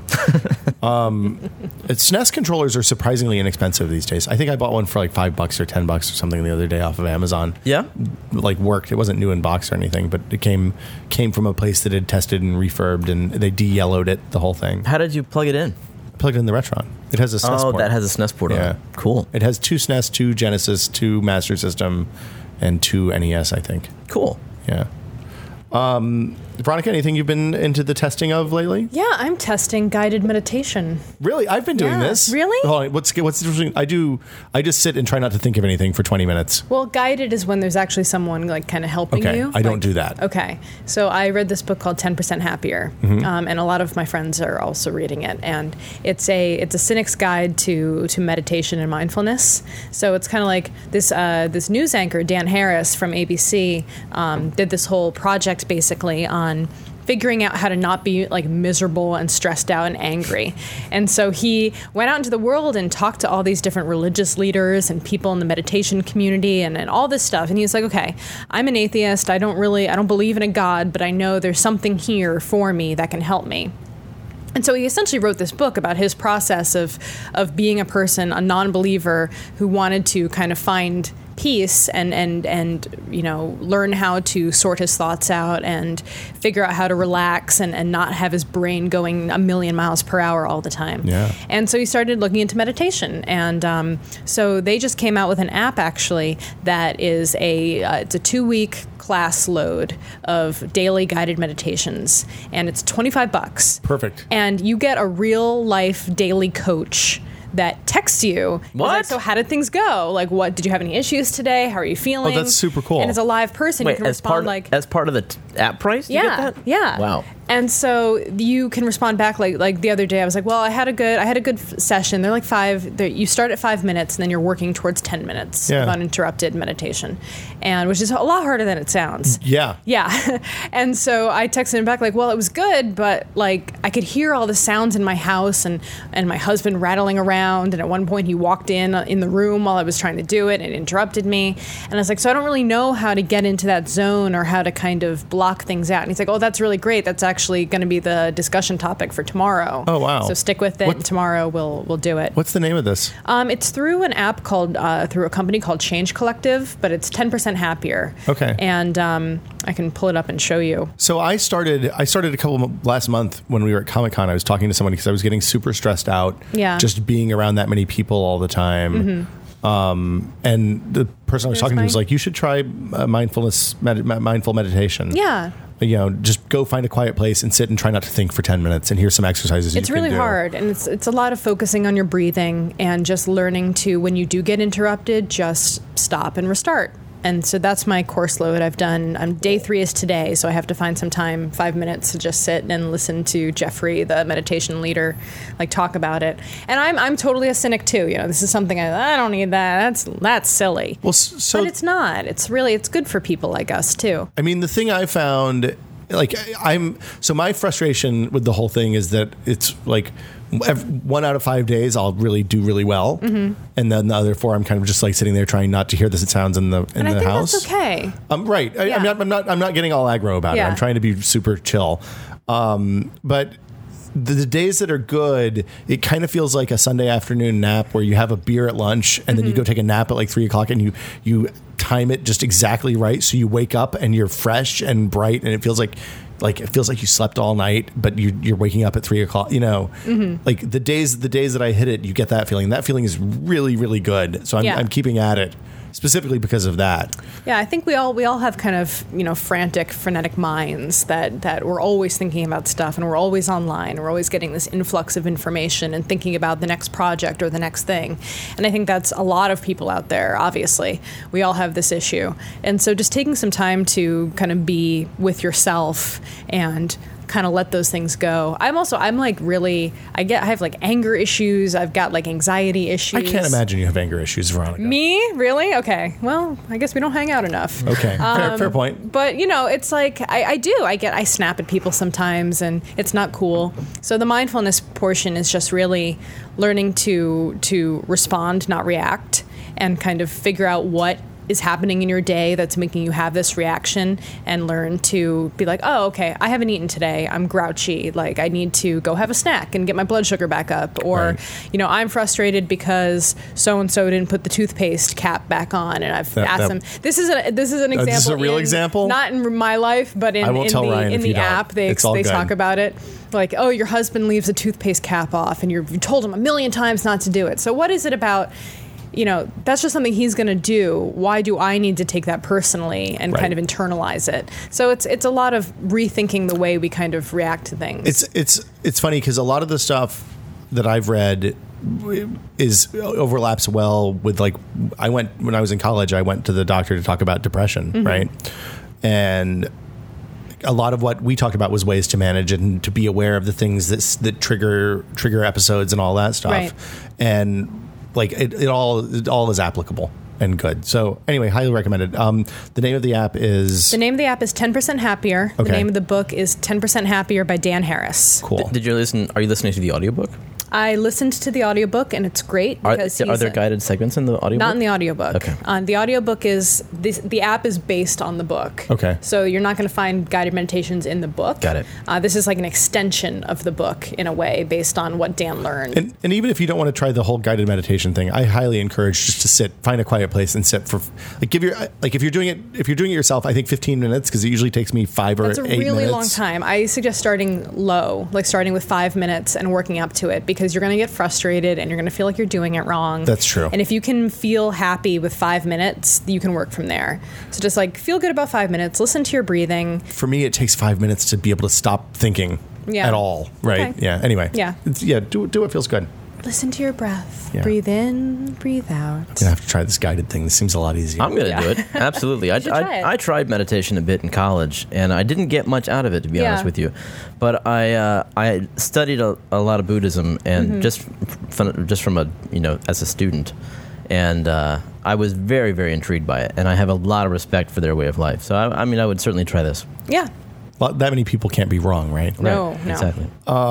um, it's, S N E S controllers are surprisingly inexpensive these days. I think I bought one for like five bucks or ten bucks or something the other day off of Amazon. yeah. Like worked. It wasn't new in box or anything, but it came came from a place that had tested and refurbed, and they de-yellowed it, the whole thing. How did you plug it in? Plugged in the Retron. It has a S N E S Oh, port. that has a S N E S port on Yeah. it. Cool, It has two S N E S, two Genesis, two Master System, and two N E S, I think. cool. Yeah. Um, Veronica, anything you've been into the testing of lately? Yeah, I'm testing guided meditation. Really, I've been doing Yeah. this. Really? Hold on, what's what's the difference between- I do? I just sit and try not to think of anything for twenty minutes. Well, guided is when there's actually someone like kind of helping Okay, you. I don't Like- do that. Okay, so I read this book called ten percent Happier, Mm-hmm. um, and a lot of my friends are also reading it. And it's a it's a cynic's guide to to meditation and mindfulness. So it's kind of like this uh, this news anchor Dan Harris from A B C um, did this whole project basically on figuring out how to not be like miserable and stressed out and angry. And so he went out into the world and talked to all these different religious leaders and people in the meditation community and, and all this stuff. And he was like, okay, I'm an atheist. I don't really, I don't believe in a God, but I know there's something here for me that can help me. And so he essentially wrote this book about his process of of being a person, a non-believer who wanted to kind of find peace and and and you know learn how to sort his thoughts out and figure out how to relax and, and not have his brain going a million miles per hour all the time. Yeah. And so he started looking into meditation, and um, so they just came out with an app actually that is a uh, it's a two week class load of daily guided meditations, and it's twenty-five bucks. Perfect. And you get a real life daily coach that texts you. It's What? Like, so how did things go? Like, what did you have any issues today? How are you feeling? Oh, that's super cool. And it's a live person. you Wait, can as respond part like as part of the t- app price? You yeah, get that? yeah. Wow. And so you can respond back like like the other day. I was like, well, I had a good I had a good f- session. They're like five. They're, you start at five minutes, and then you're working towards ten minutes Yeah. of uninterrupted meditation, and which is a lot harder than it sounds. Yeah. Yeah. And so I texted him back like, well, it was good, but like I could hear all the sounds in my house and, and my husband rattling around. And at one point he walked in in the room while I was trying to do it and interrupted me. And I was like, so I don't really know how to get into that zone or how to kind of block things out. And he's like, oh, that's really great. That's actually actually going to be the discussion topic for tomorrow. Oh, wow. So stick with it. What- and tomorrow we'll we'll do it. What's the name of this? Um, it's through an app called uh, through a company called Change Collective, but it's ten percent happier. Okay. And um, I can pull it up and show you. So I started. I started a couple of, last month when we were at Comic-Con. I was talking to somebody because I was getting super stressed out. Yeah. Just being around that many people all the time. Mm-hmm. Um, and the person I was It was talking to was fine. like, "You should try uh, mindfulness, med- mindful meditation." Yeah. You know, just go find a quiet place and sit and try not to think for ten minutes. And here's some exercises. It's you really can do. hard, and it's it's a lot of focusing on your breathing and just learning to, when you do get interrupted, just stop and restart. And so that's my course load. I've done, um, day three is today, so I have to find some time, five minutes, to just sit and listen to Jeffrey, the meditation leader, like talk about it. And I'm I'm totally a cynic too. You know, this is something I, I don't need that. That's that's silly. Well, s- so but it's not. It's really it's good for people like us too. I mean, the thing I found, like, I'm so my frustration with the whole thing is that it's like ev- one out of five days I'll really do really well, Mm-hmm. and then the other four I'm kind of just like sitting there trying not to hear the sounds in the in And I the think house. that's okay. Um, right. I, Yeah. I'm, not, I'm not. I'm not getting all aggro about it. Yeah. I'm trying to be super chill. Um, but the, the days that are good, it kind of feels like a Sunday afternoon nap where you have a beer at lunch and then you go take a nap at like three o'clock and you you time it just exactly right, so you wake up and you're fresh and bright, and it feels like. Like it feels like you slept all night, but you, you're waking up at three o'clock. You know, like the days the days that I hit it, you get that feeling. That feeling is really really good. So I'm, Yeah. I'm keeping at it specifically because of that. Yeah, I think we all we all have kind of, you know, frantic, frenetic minds that that we're always thinking about stuff, and we're always online. We're always getting this influx of information and thinking about the next project or the next thing. And I think that's a lot of people out there. Obviously, we all have this issue, and so just taking some time to kind of be with yourself and kind of let those things go. I'm also I'm like really I get I have like anger issues. I've got like anxiety issues. I can't imagine you have anger issues, Veronica. Me? Really? Okay. Well, I guess we don't hang out enough. Okay, fair, Um, fair point. But you know, it's like I, I do. I get I snap at people sometimes, and it's not cool. So the mindfulness portion is just really learning to to respond, not react, and kind of figure out what is happening in your day that's making you have this reaction, and learn to be like, oh, okay, I haven't eaten today. I'm grouchy. Like I need to go have a snack and get my blood sugar back up. Or, Right. you know, I'm frustrated because so and so didn't put the toothpaste cap back on, and I've That- asked that- them. This is a this is an Uh, example. this is a real in- example? Not in my life, but in, I won't in tell the Ryan in if you the don't. app. They It's all they good. talk about it. Like, oh, your husband leaves a toothpaste cap off, and you're, you told him a million times not to do it. So what is it about? You know, that's just something he's going to do. Why do I need to take that personally and Right. kind of internalize it? So it's it's a lot of rethinking the way we kind of react to things. It's it's it's funny because a lot of the stuff that I've read is overlaps well with, like, I went when I was in college. I went to the doctor to talk about depression, Mm-hmm. right? And a lot of what we talked about was ways to manage and to be aware of the things that that trigger trigger episodes and all that stuff. Right. And like it, it all it all is applicable and good. So anyway, highly recommended. Um, the name of the app is the name of the app is ten percent Happier. The Okay. name of the book is ten percent Happier by Dan Harris. cool. Did you listen? Are you listening to the audiobook? I listened to the audiobook, and it's great Are, because are he's there a- guided segments in the audiobook? Not in the audiobook. Okay. Uh, the audiobook is this, the app is based on the book. Okay. So you're not going to find guided meditations in the book. Got it. Uh, this is like an extension of the book in a way, based on what Dan learned. And, and even if you don't want to try the whole guided meditation thing, I highly encourage just to sit, find a quiet place and sit for, like, give your, like, if you're doing it, if you're doing it yourself, I think fifteen minutes, because it usually takes me five or That's a eight really minutes. long time. I suggest starting low, like starting with five minutes and working up to it, because you're going to get frustrated and you're going to feel like you're doing it wrong. That's true. And if you can feel happy with five minutes, you can work from there. So just like feel good about five minutes, listen to your breathing. For me, it takes five minutes to be able to stop thinking Yeah. at all. Right. Okay. Yeah. Anyway. Yeah. It's, yeah. Do, do what feels good. Listen to your breath. Yeah. Breathe in, breathe out. I'm gonna have to try this guided thing. This seems a lot easier. I'm going to Yeah. do it. Absolutely. I, should try it. I, I tried meditation a bit in college, and I didn't get much out of it, to be Yeah. honest with you. But I uh, I studied a, a lot of Buddhism, and Mm-hmm. just from, just from a you know as a student, and uh, I was very very intrigued by it, and I have a lot of respect for their way of life. So I, I mean, I would certainly try this. Yeah. Well, that many people can't be wrong, right? No, Right. no. Exactly.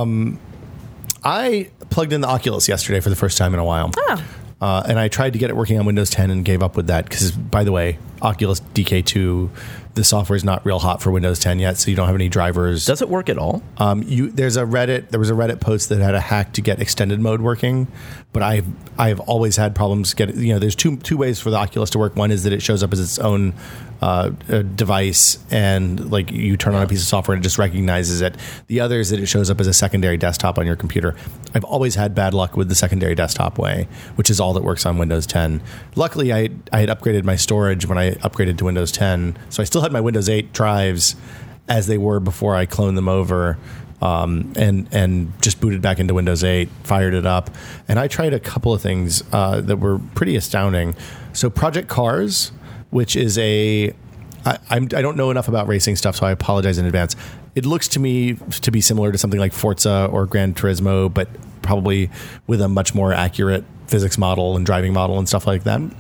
I plugged in the Oculus yesterday for the first time in a while. Oh. Uh, and I tried to get it working on Windows ten and gave up with that because, by the way, Oculus D K two, the software is not real hot for Windows ten yet, so you don't have any drivers. Does it work at all? Um, you there's a Reddit there was a Reddit post that had a hack to get extended mode working, but I've I've always had problems getting. You know, there's two two ways for the Oculus to work. One is that it shows up as its own uh, uh, device, and like you turn on a piece of software and it just recognizes it. The other is that it shows up as a secondary desktop on your computer. I've always had bad luck with the secondary desktop way, which is all that works on Windows ten. Luckily, I I had upgraded my storage when I upgraded to Windows ten, so I still had my Windows eight drives as they were before I cloned them over, um, and and just booted back into Windows eight, fired it up, and I tried a couple of things uh, that were pretty astounding. So Project Cars, which is a I, I'm, I don't know enough about racing stuff, so I apologize in advance. It looks to me to be similar to something like Forza or Gran Turismo, but probably with a much more accurate physics model and driving model and stuff like that.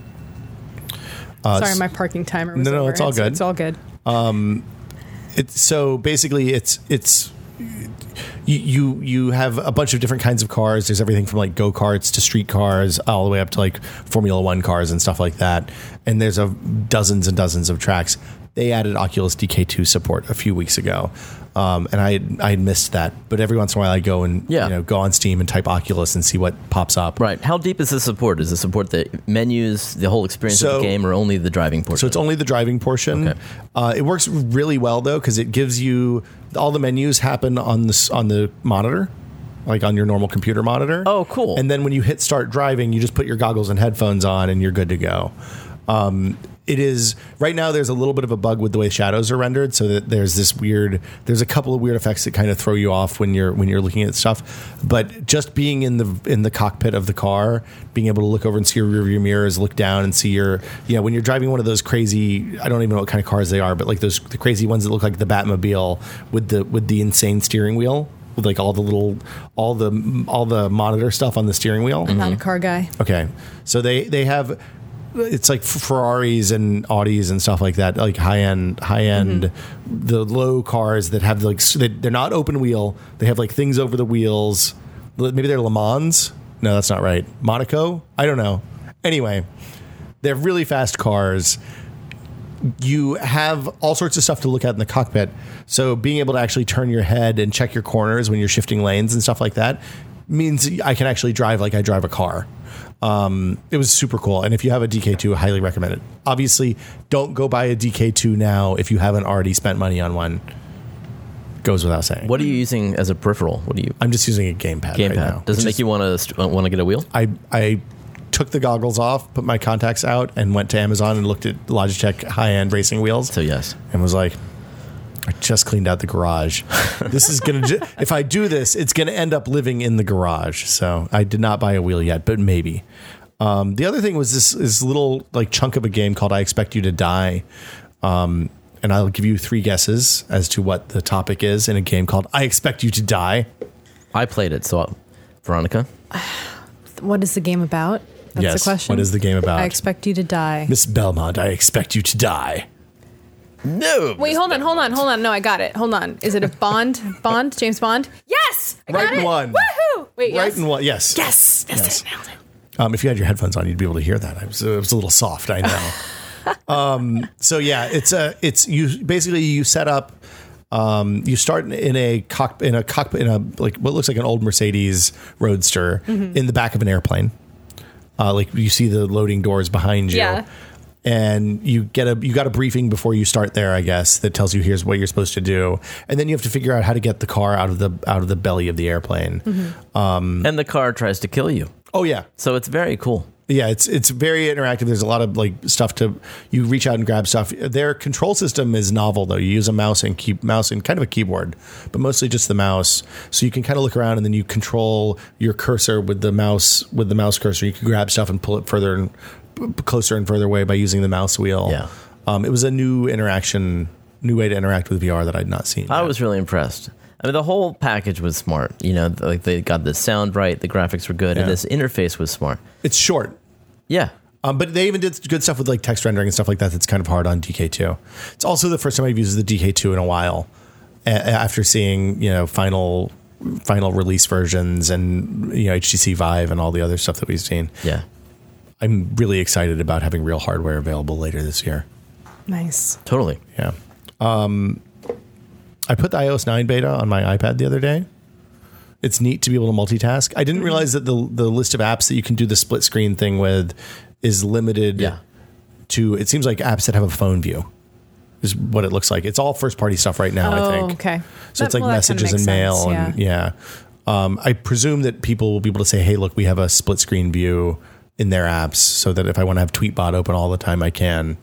Uh, Sorry, my parking timer was no, no, over. it's all good. It's all good. Um, it's so basically it's it's you, you you have a bunch of different kinds of cars. There's everything from like go-karts to street cars, all the way up to like Formula One cars and stuff like that. And there's a dozens and dozens of tracks. They added Oculus D K two support a few weeks ago, um, and I had, I had missed that. But every once in a while, I go and Yeah. you know go on Steam and type Oculus and see what pops up. Right. How deep is the support? Does it support the menus, the whole experience of So- the game, or only the driving portion? So it's only the driving portion. Okay. Uh, it works really well though because it gives you all the menus happen on this on the monitor, like on your normal computer monitor. Oh, cool. And then when you hit start driving, you just put your goggles and headphones on, and you're good to go. Um, it is right now. There's a little bit of a bug with the way shadows are rendered, so that there's this weird. There's a couple of weird effects that kind of throw you off when you're when you're looking at stuff. But just being in the in the cockpit of the car, being able to look over and see your rearview mirrors, look down and see your, you know, when you're driving one of those crazy, I don't even know what kind of cars they are, but like those the crazy ones that look like the Batmobile with the with the insane steering wheel. With like all the little, all the all the monitor stuff on the steering wheel. I'm not a car guy. Okay, so they they have it's like Ferraris and Audis and stuff like that, like high end high end mm-hmm. the low cars that have like they're not open wheel. They have like things over the wheels. Maybe they're Le Mans. No, that's not right. Monaco. I don't know. Anyway, they're really fast cars. You have all sorts of stuff to look at in the cockpit. So being able to actually turn your head and check your corners when you're shifting lanes and stuff like that means I can actually drive like I drive a car. Um, it was super cool. And if you have a D K two, I highly recommend it. Obviously, don't go buy a D K two now if you haven't already spent money on one. Goes without saying. What are you using as a peripheral? What do you? I'm just using a gamepad Gamepad. right now. Does it make is, you want to want to get a wheel? I I took the goggles off, put my contacts out, and went to Amazon and looked at Logitech high-end racing wheels. So yes, and was like, I just cleaned out the garage. This is gonna. Ju- if I do this, it's gonna end up living in the garage. So I did not buy a wheel yet, but maybe. Um, the other thing was this this little like chunk of a game called I Expect You to Die. Um, and I'll give you three guesses as to what the topic is in a game called I Expect You to Die. I played it. So, Veronica, What is the game about? That's yes. the question. What is the game about? I expect you to die. Miss Belmont, I expect you to die. no. Wait, hold on, hold on, hold on. No, I got it. Hold on. Is it a Bond? Bond? James Bond? Yes! I Right got in it. one. Woohoo! Wait, Right yes? in one. Yes. Yes! Yes, Yes. I nailed it. Um, if you had your headphones on, you'd be able to hear that. I was, it was a little soft, I know. um, so yeah, it's a it's you basically you set up. Um, you start in a cock in a cockpit in a like what looks like an old Mercedes Roadster mm-hmm. in the back of an airplane. Uh, like you see the loading doors behind you. Yeah. And you get a you got a briefing before you start there, I guess, that tells you here's what you're supposed to do, and then you have to figure out how to get the car out of the out of the belly of the airplane. Mm-hmm. Um, and the car tries to kill you. oh yeah, So it's very cool. yeah, it's it's very interactive. There's a lot of like stuff to you reach out and grab stuff. Their control system is novel though. You use a mouse and keep mouse and kind of a keyboard, but mostly just the mouse. So you can kind of look around and then you control your cursor with the mouse with the mouse cursor. You can grab stuff and pull it further and closer and further away by using the mouse wheel. Yeah. Um, it was a new interaction, new way to interact with V R that I'd not seen. I yet. was really impressed. I mean, the whole package was smart. You know, like they got the sound right, the graphics were good, Yeah. and this interface was smart. It's short. Yeah. Um, but they even did good stuff with like text rendering and stuff like that. That's kind of hard on D K two. It's also the first time I've used the D K two in a while. A- after seeing you know final final release versions and you know H T C Vive and all the other stuff that we've seen. Yeah. I'm really excited about having real hardware available later this year. Nice. Totally. Yeah. Um, I put the iOS nine beta on my iPad the other day. It's neat to be able to multitask. I didn't realize that the the list of apps that you can do the split screen thing with is limited Yeah. to, it seems like apps that have a phone view is what it looks like. It's all first party stuff right now, Oh, I think. okay. So it's That- like well, that kinda messages and makes mail sense, and yeah. Um, I presume that people will be able to say, hey, look, we have a split screen view in their apps so that if I want to have Tweetbot open all the time, I can.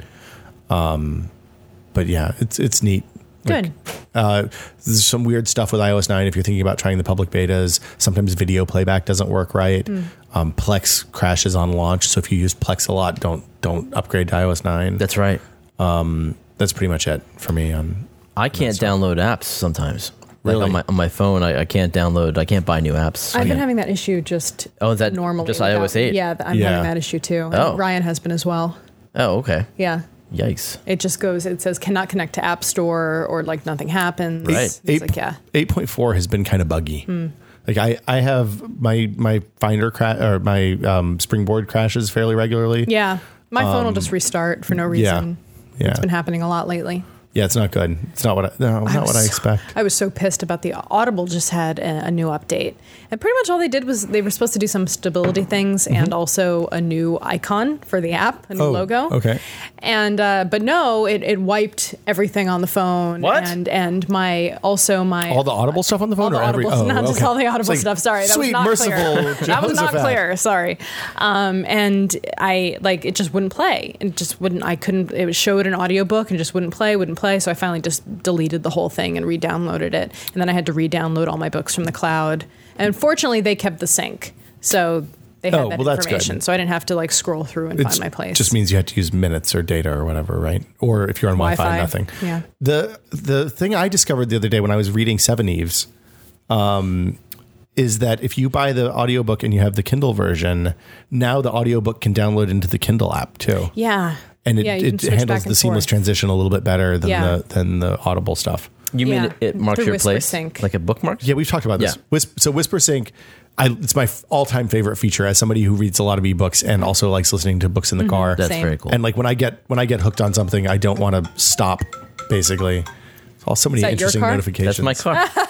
Um, but yeah, it's it's neat. Good. Uh, there's some weird stuff with iOS nine if you're thinking about trying the public betas. Sometimes video playback doesn't work right. Mm. Um, Plex crashes on launch, so if you use Plex a lot, don't don't upgrade to iOS nine. That's right. Um, that's pretty much it for me. On I can't download apps sometimes. Like Really? on my on my phone, I, I can't download. I can't buy new apps. I've been Yeah. having that issue just Oh, is that normally. just without- iOS eight? Yeah, I'm Yeah. having that issue too. And Oh. Ryan has been as well. Oh, okay. Yeah. Yikes. It just goes, it says cannot connect to App Store or like nothing happens. Right. It's eight, like, yeah. eight point four has been kind of buggy. Hmm. Like I, I have my my Finder cra- or my um, Springboard crashes fairly regularly. Yeah. My phone will just restart for no reason. Um, yeah. It's been happening a lot lately. Yeah, it's not good. It's not what I, no, not was what I so- expect. I was so pissed about the Audible just had a, a new update. And pretty much all they did was they were supposed to do some stability things and also a new icon for the app, a new Mm-hmm. Oh, logo. okay. And uh, but no, it, it wiped everything on the phone. What? And and my also my All the Audible stuff on the phone, all the or every Audible, oh, not just okay. all the It's Audible like, stuff. Sorry, that sweet, was not merciful clear. That was not Jehoshaphat. clear. Sorry. Um, and I like it just wouldn't play. It just wouldn't. I couldn't. It showed an audiobook and just wouldn't play. Wouldn't play. So I finally just deleted the whole thing and re-downloaded it. And then I had to re-download all my books from the cloud. And fortunately, they kept the sync, so they had Oh, that well, that's good. information. So I didn't have to like scroll through and It's find my place. just means you have to use minutes or data or whatever, right? Or if you're on Wi-Fi, Wi-Fi, nothing. yeah. The the thing I discovered the other day when I was reading Seven Eves, um, is that if you buy the audiobook and you have the Kindle version, now the audiobook can download into the Kindle app too. yeah. And it, yeah, you can it switch handles back and the seamless forth. transition a little bit better than Yeah. the than the Audible stuff. You mean Yeah. it, it marks Through your Whisper place Sync. like a bookmark? Yeah, we've talked about this. Yeah. Whis- so Whisper Sync, I, it's my f- all-time favorite feature as somebody who reads a lot of ebooks and also likes listening to books in the car. That's Same. very cool. And like when I get when I get hooked on something, I don't want to stop. Basically, all so many Is that your interesting car? notifications. That's my car.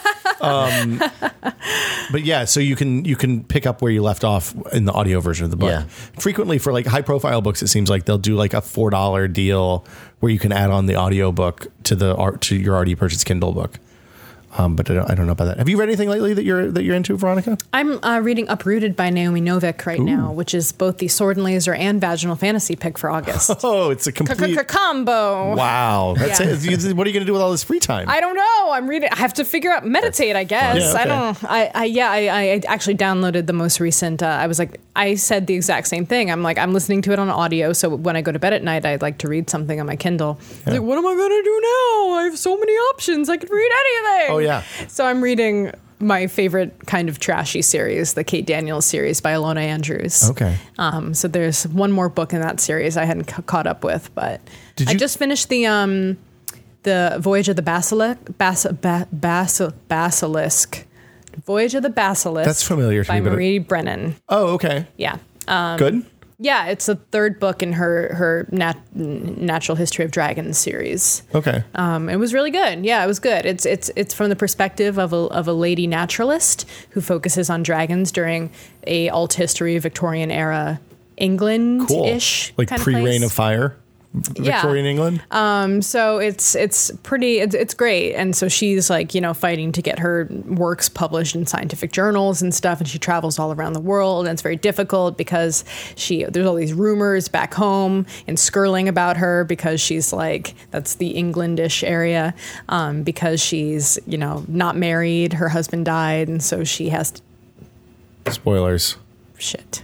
But yeah, so you can you can pick up where you left off in the audio version of the book. Yeah. Frequently for like high-profile books, it seems like they'll do like a four dollar deal where you can add on the audio book to the art to your already purchased Kindle book. Um, but I don't, I don't know about that. Have you read anything lately that you're that you're into, Veronica? I'm uh, reading Uprooted by Naomi Novik right now, which is both the Sword and Laser and Vaginal Fantasy pick for August. Oh, it's a complete Combo. wow. That's Yeah. it. You- What are you going to do with all this free time? I don't know. I'm reading. I have to figure out meditate. I guess. Yeah, okay. I don't. I, I yeah. I, I actually downloaded the most recent. Uh, I was like, I said the exact same thing. I'm like, I'm listening to it on audio. So when I go to bed at night, I'd like to read something on my Kindle. Yeah. Like, what am I gonna do now? I have so many options. I could read anything. Oh, yeah. So I'm reading my favorite kind of trashy series, the Kate Daniels series by Ilona Andrews. Okay. Um, so there's one more book in that series I hadn't ca- caught up with, but Did I you- just finished the um, the Voyage of the Basilisk, Bas- ba- Bas- Basilisk, Voyage of the Basilisk. That's familiar to by me, but it- Marie Brennan. Oh, okay. Yeah, um, Good. yeah. It's the third book in her her nat- Natural History of Dragons series. Okay. Um, it was really good. Yeah, it was good. It's it's it's from the perspective of a of a lady naturalist who focuses on dragons during a alt history Victorian era England Cool. ish Like kind pre-Reign place. of Fire, Yeah. Victorian England. Um, so it's it's pretty it's, it's great. And so she's like, you know, fighting to get her works published in scientific journals and stuff, and she travels all around the world, and it's very difficult because she there's all these rumors back home in Skirling about her because she's like that's the Englandish area, um, because she's, you know, not married, her husband died, and so she has to Spoilers. shit.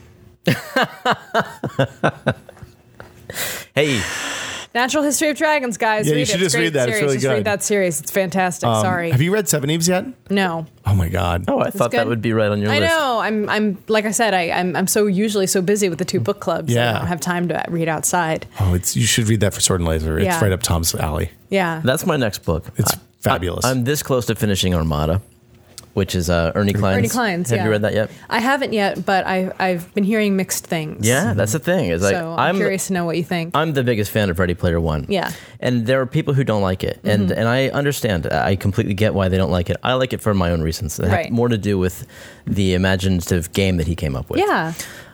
Hey, Natural History of Dragons, guys. Yeah, you read should it. It's just a great read that. It's series. really Just good. read that series. It's fantastic. Um, Sorry. Have you read Seven Eves yet? No. Oh my God. oh, I thought that good. would be right on your I list. know. I'm. I'm. Like I said, I, I'm. I'm so usually so busy with the two book clubs. Yeah. I don't have time to read outside. Oh, it's you should read that for Sword and Laser. It's Yeah. right up Tom's alley. Yeah. That's my next book. It's I- fabulous. I, I'm this close to finishing Armada, which is uh, Ernie Klein's. Ernie Klein's, Have yeah. you read that yet? I haven't yet, but I, I've been hearing mixed things. Yeah, that's the thing. It's like so I'm, curious to know what you think. I'm the biggest fan of Ready Player One. Yeah. And there are people who don't like it. And and I understand. I completely get why they don't like it. I like it for my own reasons. It Right. had more to do with the imaginative game that he came up with. yeah.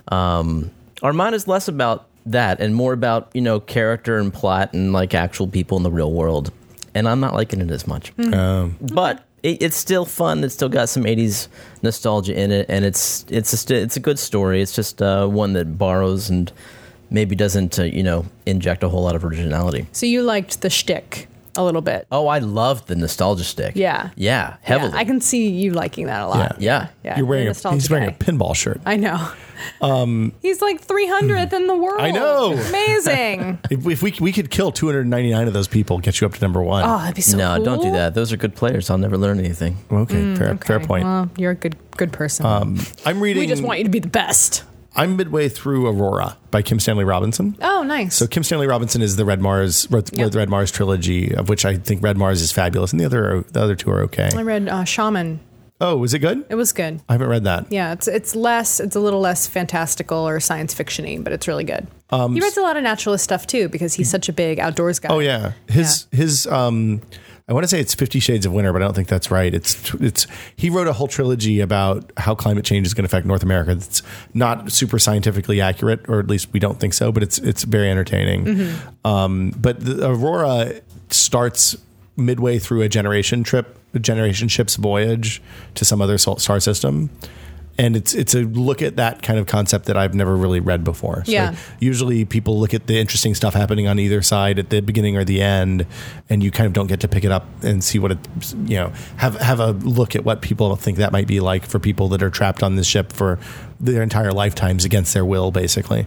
Um, Armand is less about that and more about, you know, character and plot and like actual people in the real world. And I'm not liking it as much. Um, But it, it's still fun. It's still got some eighties nostalgia in it, and it's it's a st- it's a good story. It's just uh, one that borrows and maybe doesn't uh, you know inject a whole lot of originality. So you liked the shtick a little bit. Oh, I love the nostalgia stick. Yeah. yeah, heavily. Yeah, I can see you liking that a lot. Yeah. Yeah. You're wearing a a, nostalgia he's wearing guy. a pinball shirt. I know. Um, he's like three hundredth in the world. I know. Amazing. If, if we we could kill two hundred ninety-nine of those people, get you up to number one. Oh, that'd be so no, cool. don't do that. Those are good players. I'll never learn anything. okay, fair, fair Okay, point. Well, you're a good good person. um, I'm reading. we just want you to be the best. I'm midway through Aurora by Kim Stanley Robinson. Oh, nice. So Kim Stanley Robinson is the Red Mars, wrote Yep. the Red Mars trilogy, of which I think Red Mars is fabulous, and the other are, the other two are okay. I read uh, Shaman. Oh, was it good? It was good. I haven't read that. Yeah, it's it's less, it's a little less fantastical or science fiction-y, but it's really good. he reads a lot of naturalist stuff too because he's such a big outdoors guy. Oh yeah, his his um, I want to say it's Fifty Shades of Winter, but I don't think that's right. It's it's he wrote a whole trilogy about how climate change is going to affect North America. It's not super scientifically accurate, or at least we don't think so. But it's it's very entertaining. Mm-hmm. Um, but the Aurora starts midway through a generation trip, a generation ship's voyage to some other sol- star system. And it's it's a look at that kind of concept that I've never really read before. So Yeah. usually people look at the interesting stuff happening on either side at the beginning or the end, and you kind of don't get to pick it up and see what it, you know, have have a look at what people think that might be like for people that are trapped on this ship for their entire lifetimes against their will, basically.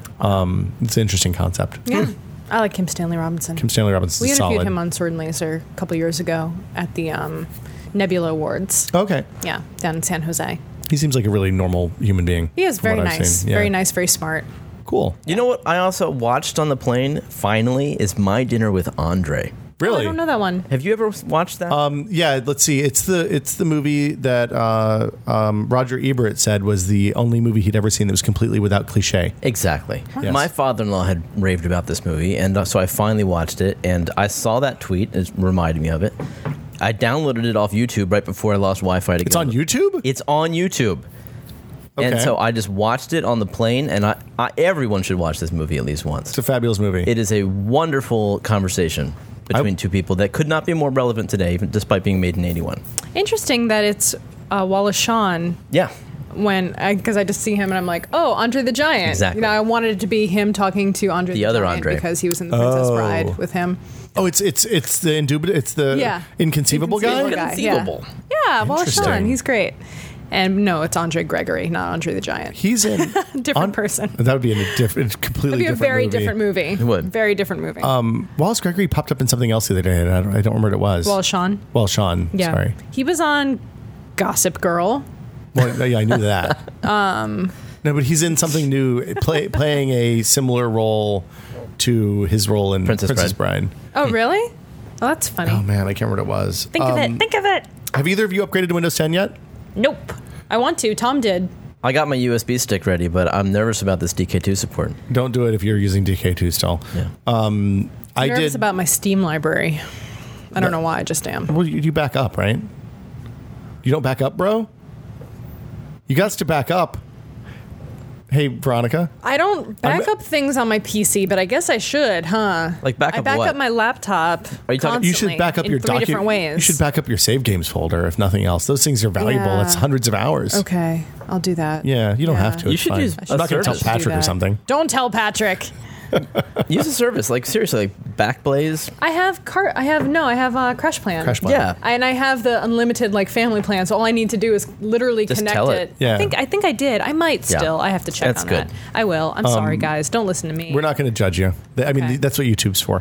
Um, it's an interesting concept. Yeah. I like Kim Stanley Robinson. Kim Stanley Robinson we is interviewed solid. him on Sword and Laser a couple years ago at the um, Nebula Awards. Okay. Yeah, down in San Jose. He seems like a really normal human being. He is from very what I've nice. seen. Yeah. Very nice, very smart. Cool. You know what I also watched on the plane, finally, is My Dinner with Andre. Really? Oh, I don't know that one. Have you ever watched that? Um, yeah, let's see. It's the it's the movie that uh, um, Roger Ebert said was the only movie he'd ever seen that was completely without cliche. Exactly. Yes. My father-in-law had raved about this movie, and uh, so I finally watched it, and I saw that tweet. It reminded me of it. I downloaded it off YouTube right before I lost Wi-Fi to It's on YouTube? It's on YouTube. And Okay. so I just watched it on the plane, and I, I everyone should watch this movie at least once. It's a fabulous movie. It is a wonderful conversation between I- two people that could not be more relevant today, even despite being made in eighty-one. Interesting that it's uh, Wallace Shawn Yeah. when because I, I just see him and I'm like, oh, Andre the Giant. Exactly. You know, I wanted it to be him talking to Andre the, The other Giant Andre. because he was in The Princess Oh. Bride with him. oh, it's it's it's the indubit. It's the Yeah. inconceivable, Inconceivable guy. guy. Conceivable. Yeah, yeah Wallace Interesting. Shawn. He's great. And no, it's Andre Gregory, not Andre the Giant. He's in Different on- person. That would be in a different, completely It'd be a different very movie. different movie. It would. Very different movie. Um, Wallace Gregory popped up in something else the other day, and I don't, I don't remember what it was. Wallace Shawn. Well, Sean. Yeah. Sorry. He was on Gossip Girl. Well, yeah, I knew that. um, no, but he's in something new, play, playing a similar role to his role in Princess Princess, Bride. Bride. Oh, really? Oh, that's funny. Oh man, I can't remember what it was. Think of it. Think of it. Have either of you upgraded to Windows ten yet? Nope. I want to. Tom did. I got my U S B stick ready, but I'm nervous about this D K two support. Don't do it if you're using D K two still. Yeah. Um, I Nervous did. about my Steam library. I don't know why. I just am. well, you, you back up, right? You don't back up, bro. You got to back up. Hey, Veronica. I don't back I'm- up things on my P C, but I guess I should, huh? Like back I up back what? up my laptop. Are you talking- You constantly should back up in your three docu- different ways. You should back up your save games folder, if nothing else. Those things are valuable. Yeah. It's hundreds of hours. Okay, I'll do that. Yeah, you don't Yeah. have to. You It's should fine. use I'm not going to tell service. Do Patrick or that. something. Don't tell Patrick. Use a service, like seriously, like Backblaze. I have car. I have no. I have a Crash Plan. Crash Plan. Yeah. And I have the unlimited like family plan, so all I need to do is literally Just connect tell it. it. Yeah. I think I think I did. I might Yeah. still. I have to check That's on good. that. I will. I'm sorry, guys. Don't listen to me. We're not going to judge you. I mean, Okay. that's what YouTube's for.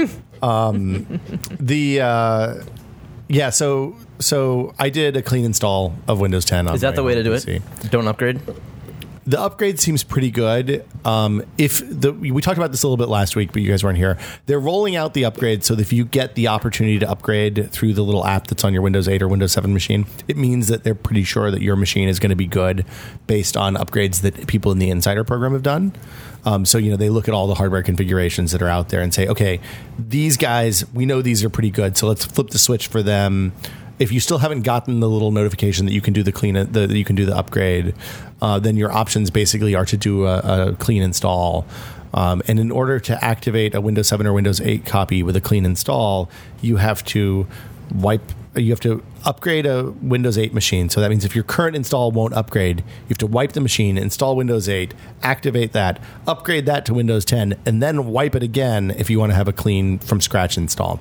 um, the uh, yeah. So so I did a clean install of Windows ten. On Is that the my way to do P it? C. Don't upgrade. The upgrade seems pretty good. Um, if the we talked about this a little bit last week, but you guys weren't here. They're rolling out the upgrade so that if you get the opportunity to upgrade through the little app that's on your Windows eight or Windows seven machine, it means that they're pretty sure that your machine is going to be good based on upgrades that people in the Insider program have done. Um, so, you know, they look at all the hardware configurations that are out there and say, okay, these guys, we know these are pretty good, so let's flip the switch for them. If you still haven't gotten the little notification that you can do the clean, the, that you can do the upgrade, uh, then your options basically are to do a, a clean install. Um, and in order to activate a Windows seven or Windows eight copy with a clean install, you have to wipe. You have to upgrade a Windows eight machine. So that means if your current install won't upgrade, you have to wipe the machine, install Windows eight, activate that, upgrade that to Windows ten, and then wipe it again if you want to have a clean from scratch install.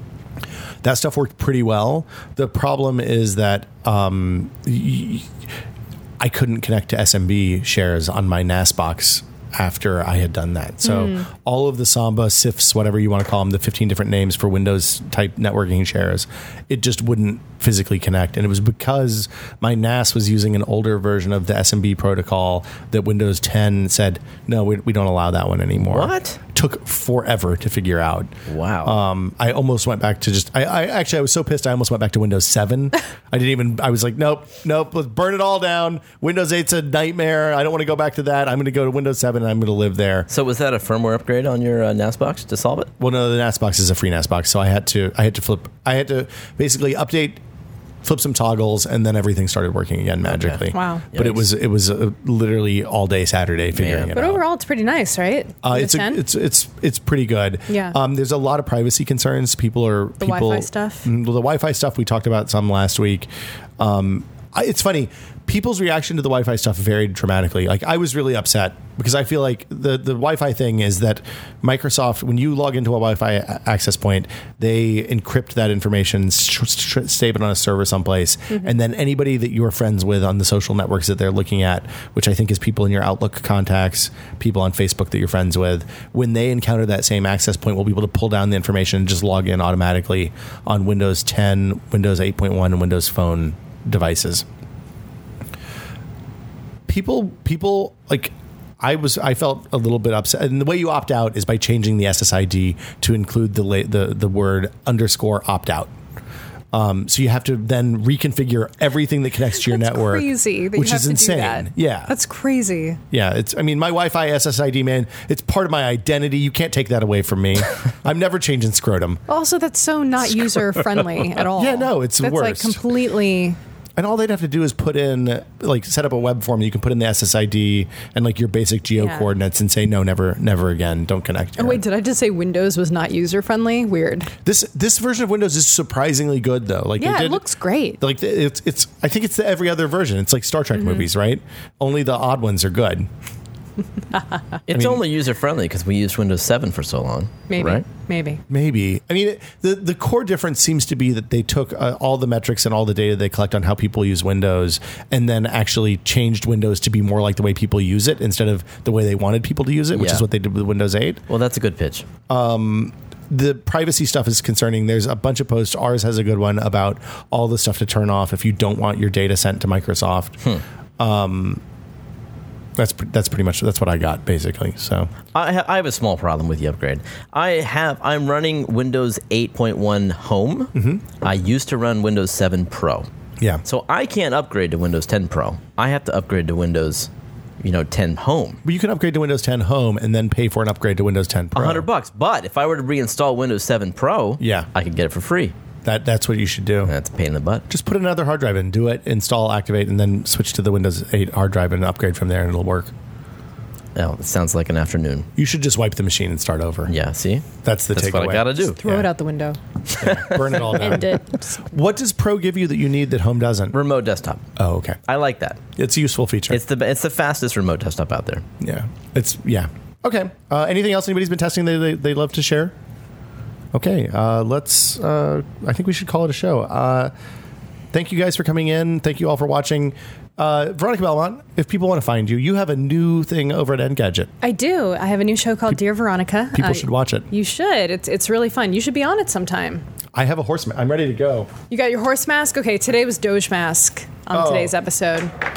That stuff worked pretty well. The problem is that um, y- I couldn't connect to S M B shares on my N A S box after I had done that. So mm. all of the Samba, S I Fs, whatever you want to call them, the fifteen different names for Windows type networking shares, it just wouldn't physically connect. And it was because my N A S was using an older version of the S M B protocol that Windows ten said, no, we, we don't allow that one anymore. What? Took forever to figure out. Wow. Um, I almost went back to just, I, I actually, I was so pissed, I almost went back to Windows seven. I didn't even, I was like, nope, nope, let's burn it all down. Windows eight's a nightmare. I don't want to go back to that. I'm going to go to Windows seven and I'm going to live there. So was that a firmware upgrade on your uh, N A S box to solve it? Well, no, the N A S box is a free N A S box. So I had to, I had to flip, I had to basically update, flip some toggles, and then everything started working again magically. Okay. Wow. But Yikes. it was it was uh, literally all day Saturday figuring Man. it But out. overall, it's pretty nice, right? Uh, it's, a, ten? it's it's it's pretty good. Yeah. Um, there's a lot of privacy concerns. People are The people, Wi-Fi stuff? Mm, Well, the Wi-Fi stuff we talked about some last week. Um, I, it's funny. People's reaction to the Wi-Fi stuff varied dramatically. Like I was really upset because I feel like the the Wi-Fi thing is that Microsoft, when you log into a Wi-Fi a- access point, they encrypt that information, st- st- save it on a server someplace, mm-hmm. and then anybody that you're friends with on the social networks that they're looking at, which I think is people in your Outlook contacts, people on Facebook that you're friends with, when they encounter that same access point, will be able to pull down the information and just log in automatically on Windows ten, Windows eight point one, and Windows Phone devices. People, people like I was. I felt a little bit upset, and the way you opt out is by changing the S S I D to include the la- the the word underscore opt out. Um, so you have to then reconfigure everything that connects to your That's network, crazy that which you have is to insane. Do that. Yeah, that's crazy. Yeah, it's. I mean, my Wi-Fi S S I D, man, it's part of my identity. You can't take that away from me. I'm never changing scrotum. Also, that's so not user friendly at all. Yeah, no, it's the that's worst. like completely. And all they'd have to do is put in, like, set up a web form. You can put in the S S I D and, like, your basic geo Yeah. coordinates and say, no, never, never again. Don't connect. Oh, wait, did I just say Windows was not user friendly? Weird. This this version of Windows is surprisingly good, though. Like, they Yeah, did, it looks great. Like, it's it's. I think it's the every other version. It's like Star Trek Mm-hmm. movies, right? Only the odd ones are good. It's mean- only user friendly because we used Windows seven for so long. Maybe. Right? Maybe. Maybe. I mean, it, the the core difference seems to be that they took uh, all the metrics and all the data they collect on how people use Windows and then actually changed Windows to be more like the way people use it instead of the way they wanted people to use it, which Yeah. is what they did with Windows eight. Well, that's a good pitch. The privacy stuff is concerning. There's a bunch of posts. Ours has a good one about all the stuff to turn off if you don't want your data sent to Microsoft. Hmm. Um, that's pr- that's pretty much that's what I got basically. So I, ha- I have a small problem with the upgrade. I have I'm running Windows eight point one Home. Mm-hmm. I used to run Windows seven Pro, yeah, so I can't upgrade to Windows ten Pro. I have to upgrade to Windows, you know, ten Home. but you can upgrade to Windows ten Home and then pay for an upgrade to Windows ten Pro. A hundred bucks. But if I were to reinstall Windows seven Pro, Yeah. I could get it for free. That that's what you should do. That's a pain in the butt. Just put another hard drive in, do it, install, activate, and then switch to the Windows eight hard drive and upgrade from there, and it'll work. Oh, it sounds like an afternoon. You should just wipe the machine and start over. Yeah, see? That's the That's takeaway. what I gotta do. Throw Yeah. it out the window. Burn it all down. End it. What does Pro give you that you need that Home doesn't? Remote desktop. Oh, okay. I like that. It's a useful feature. It's the it's the fastest remote desktop out there. yeah. It's yeah. Okay. Uh, anything else anybody's been testing they they they love to share? Okay. Uh, let's. Uh, I think we should call it a show. Uh, thank you guys for coming in. Thank you all for watching. Uh, Veronica Belmont, if people want to find you, you have a new thing over at Engadget. I do. I have a new show called Dear Veronica. People Uh, should watch it. You should. It's it's really fun. You should be on it sometime. I have a horseman. I'm ready to go. You got your horse mask? Okay, today was Doge mask on Oh. today's episode.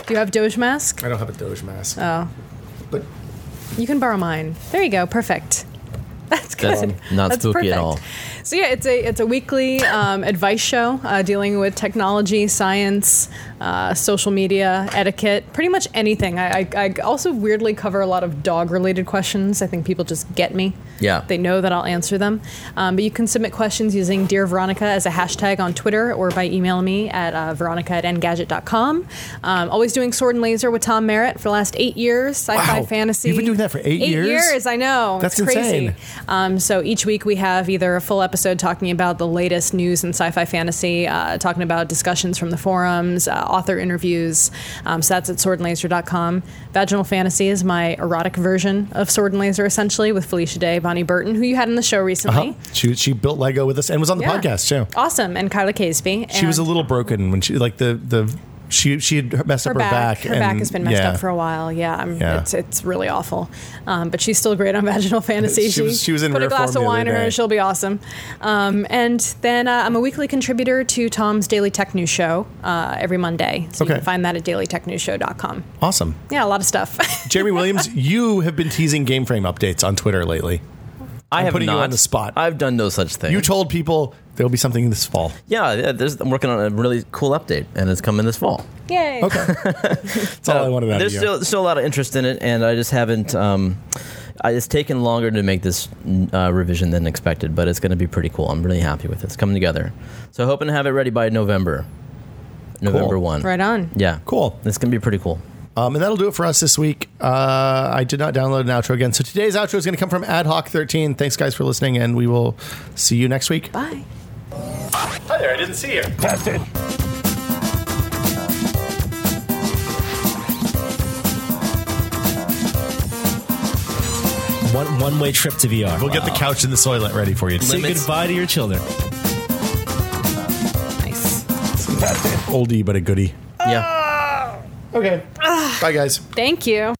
Do you have Doge mask? I don't have a Doge mask. Oh, But you can borrow mine. There you go. Perfect. That's good. That's not That's spooky perfect. at all. So yeah, it's a it's a weekly um, advice show uh, dealing with technology, science, uh, social media, etiquette, pretty much anything. I, I, I also weirdly cover a lot of dog related questions. I think people just get me. Yeah. They know that I'll answer them. Um, but you can submit questions using Dear Veronica as a hashtag on Twitter or by emailing me at uh, veronica at engadget dot com. Um, always doing Sword and Laser with Tom Merritt for the last eight years. Sci-fi Wow. fantasy. You've been doing that for eight years? Eight years, I know. That's it's crazy. insane. Um, so each week we have either a full episode talking about the latest news in sci-fi fantasy, uh, talking about discussions from the forums, uh, author interviews. Um, so that's at sword and laser dot com. Vaginal Fantasy is my erotic version of Sword and Laser, essentially, with Felicia Day, Bonnie Burton, who you had in the show recently. uh-huh. she she built Lego with us and was on the Yeah. podcast too. Awesome. And Kyla Caseby. She was a And little broken when she like the the she she had messed her up her back, back. her and, back has been messed yeah. up for a while. Yeah, I'm, Yeah. It's, it's really awful. Um, but she's still great on Vaginal Fantasy. She was- she was in Put a rare glass form of the wine other in her day. and she'll be awesome. Um, and then uh, I'm a weekly contributor to Tom's Daily Tech News Show uh, every Monday. So you Okay. can find that at daily tech news show dot com. Awesome. Yeah, a lot of stuff. Jeremy Williams, you have been teasing Game Frame updates on Twitter lately. I I'm have putting you not. on the spot. I've done no such thing. You told people there'll be something this fall. yeah, yeah there's, I'm working on a really cool update, and it's coming this fall. Yay. Okay. That's all I wanted out There's of you. still still a lot of interest in it, and I just haven't. Um, I, it's taken longer to make this uh, revision than expected, but it's going to be pretty cool. I'm really happy with it. It's coming together. So hoping to have it ready by November. November Cool. one. Right on. Yeah. Cool. It's going to be pretty cool. Um, and that'll do it for us this week. Uh, I did not download an outro again. So today's outro is going to come from Ad Hoc thirteen. Thanks, guys, for listening, and we will see you next week. Bye. Hi there. I didn't see you. Bastard. One one-way trip to V R. We'll get the couch and the toilet ready for you. Say Limits. goodbye to your children. Nice. Oldie, but a goodie. Yeah. Okay. Bye, guys. Thank you.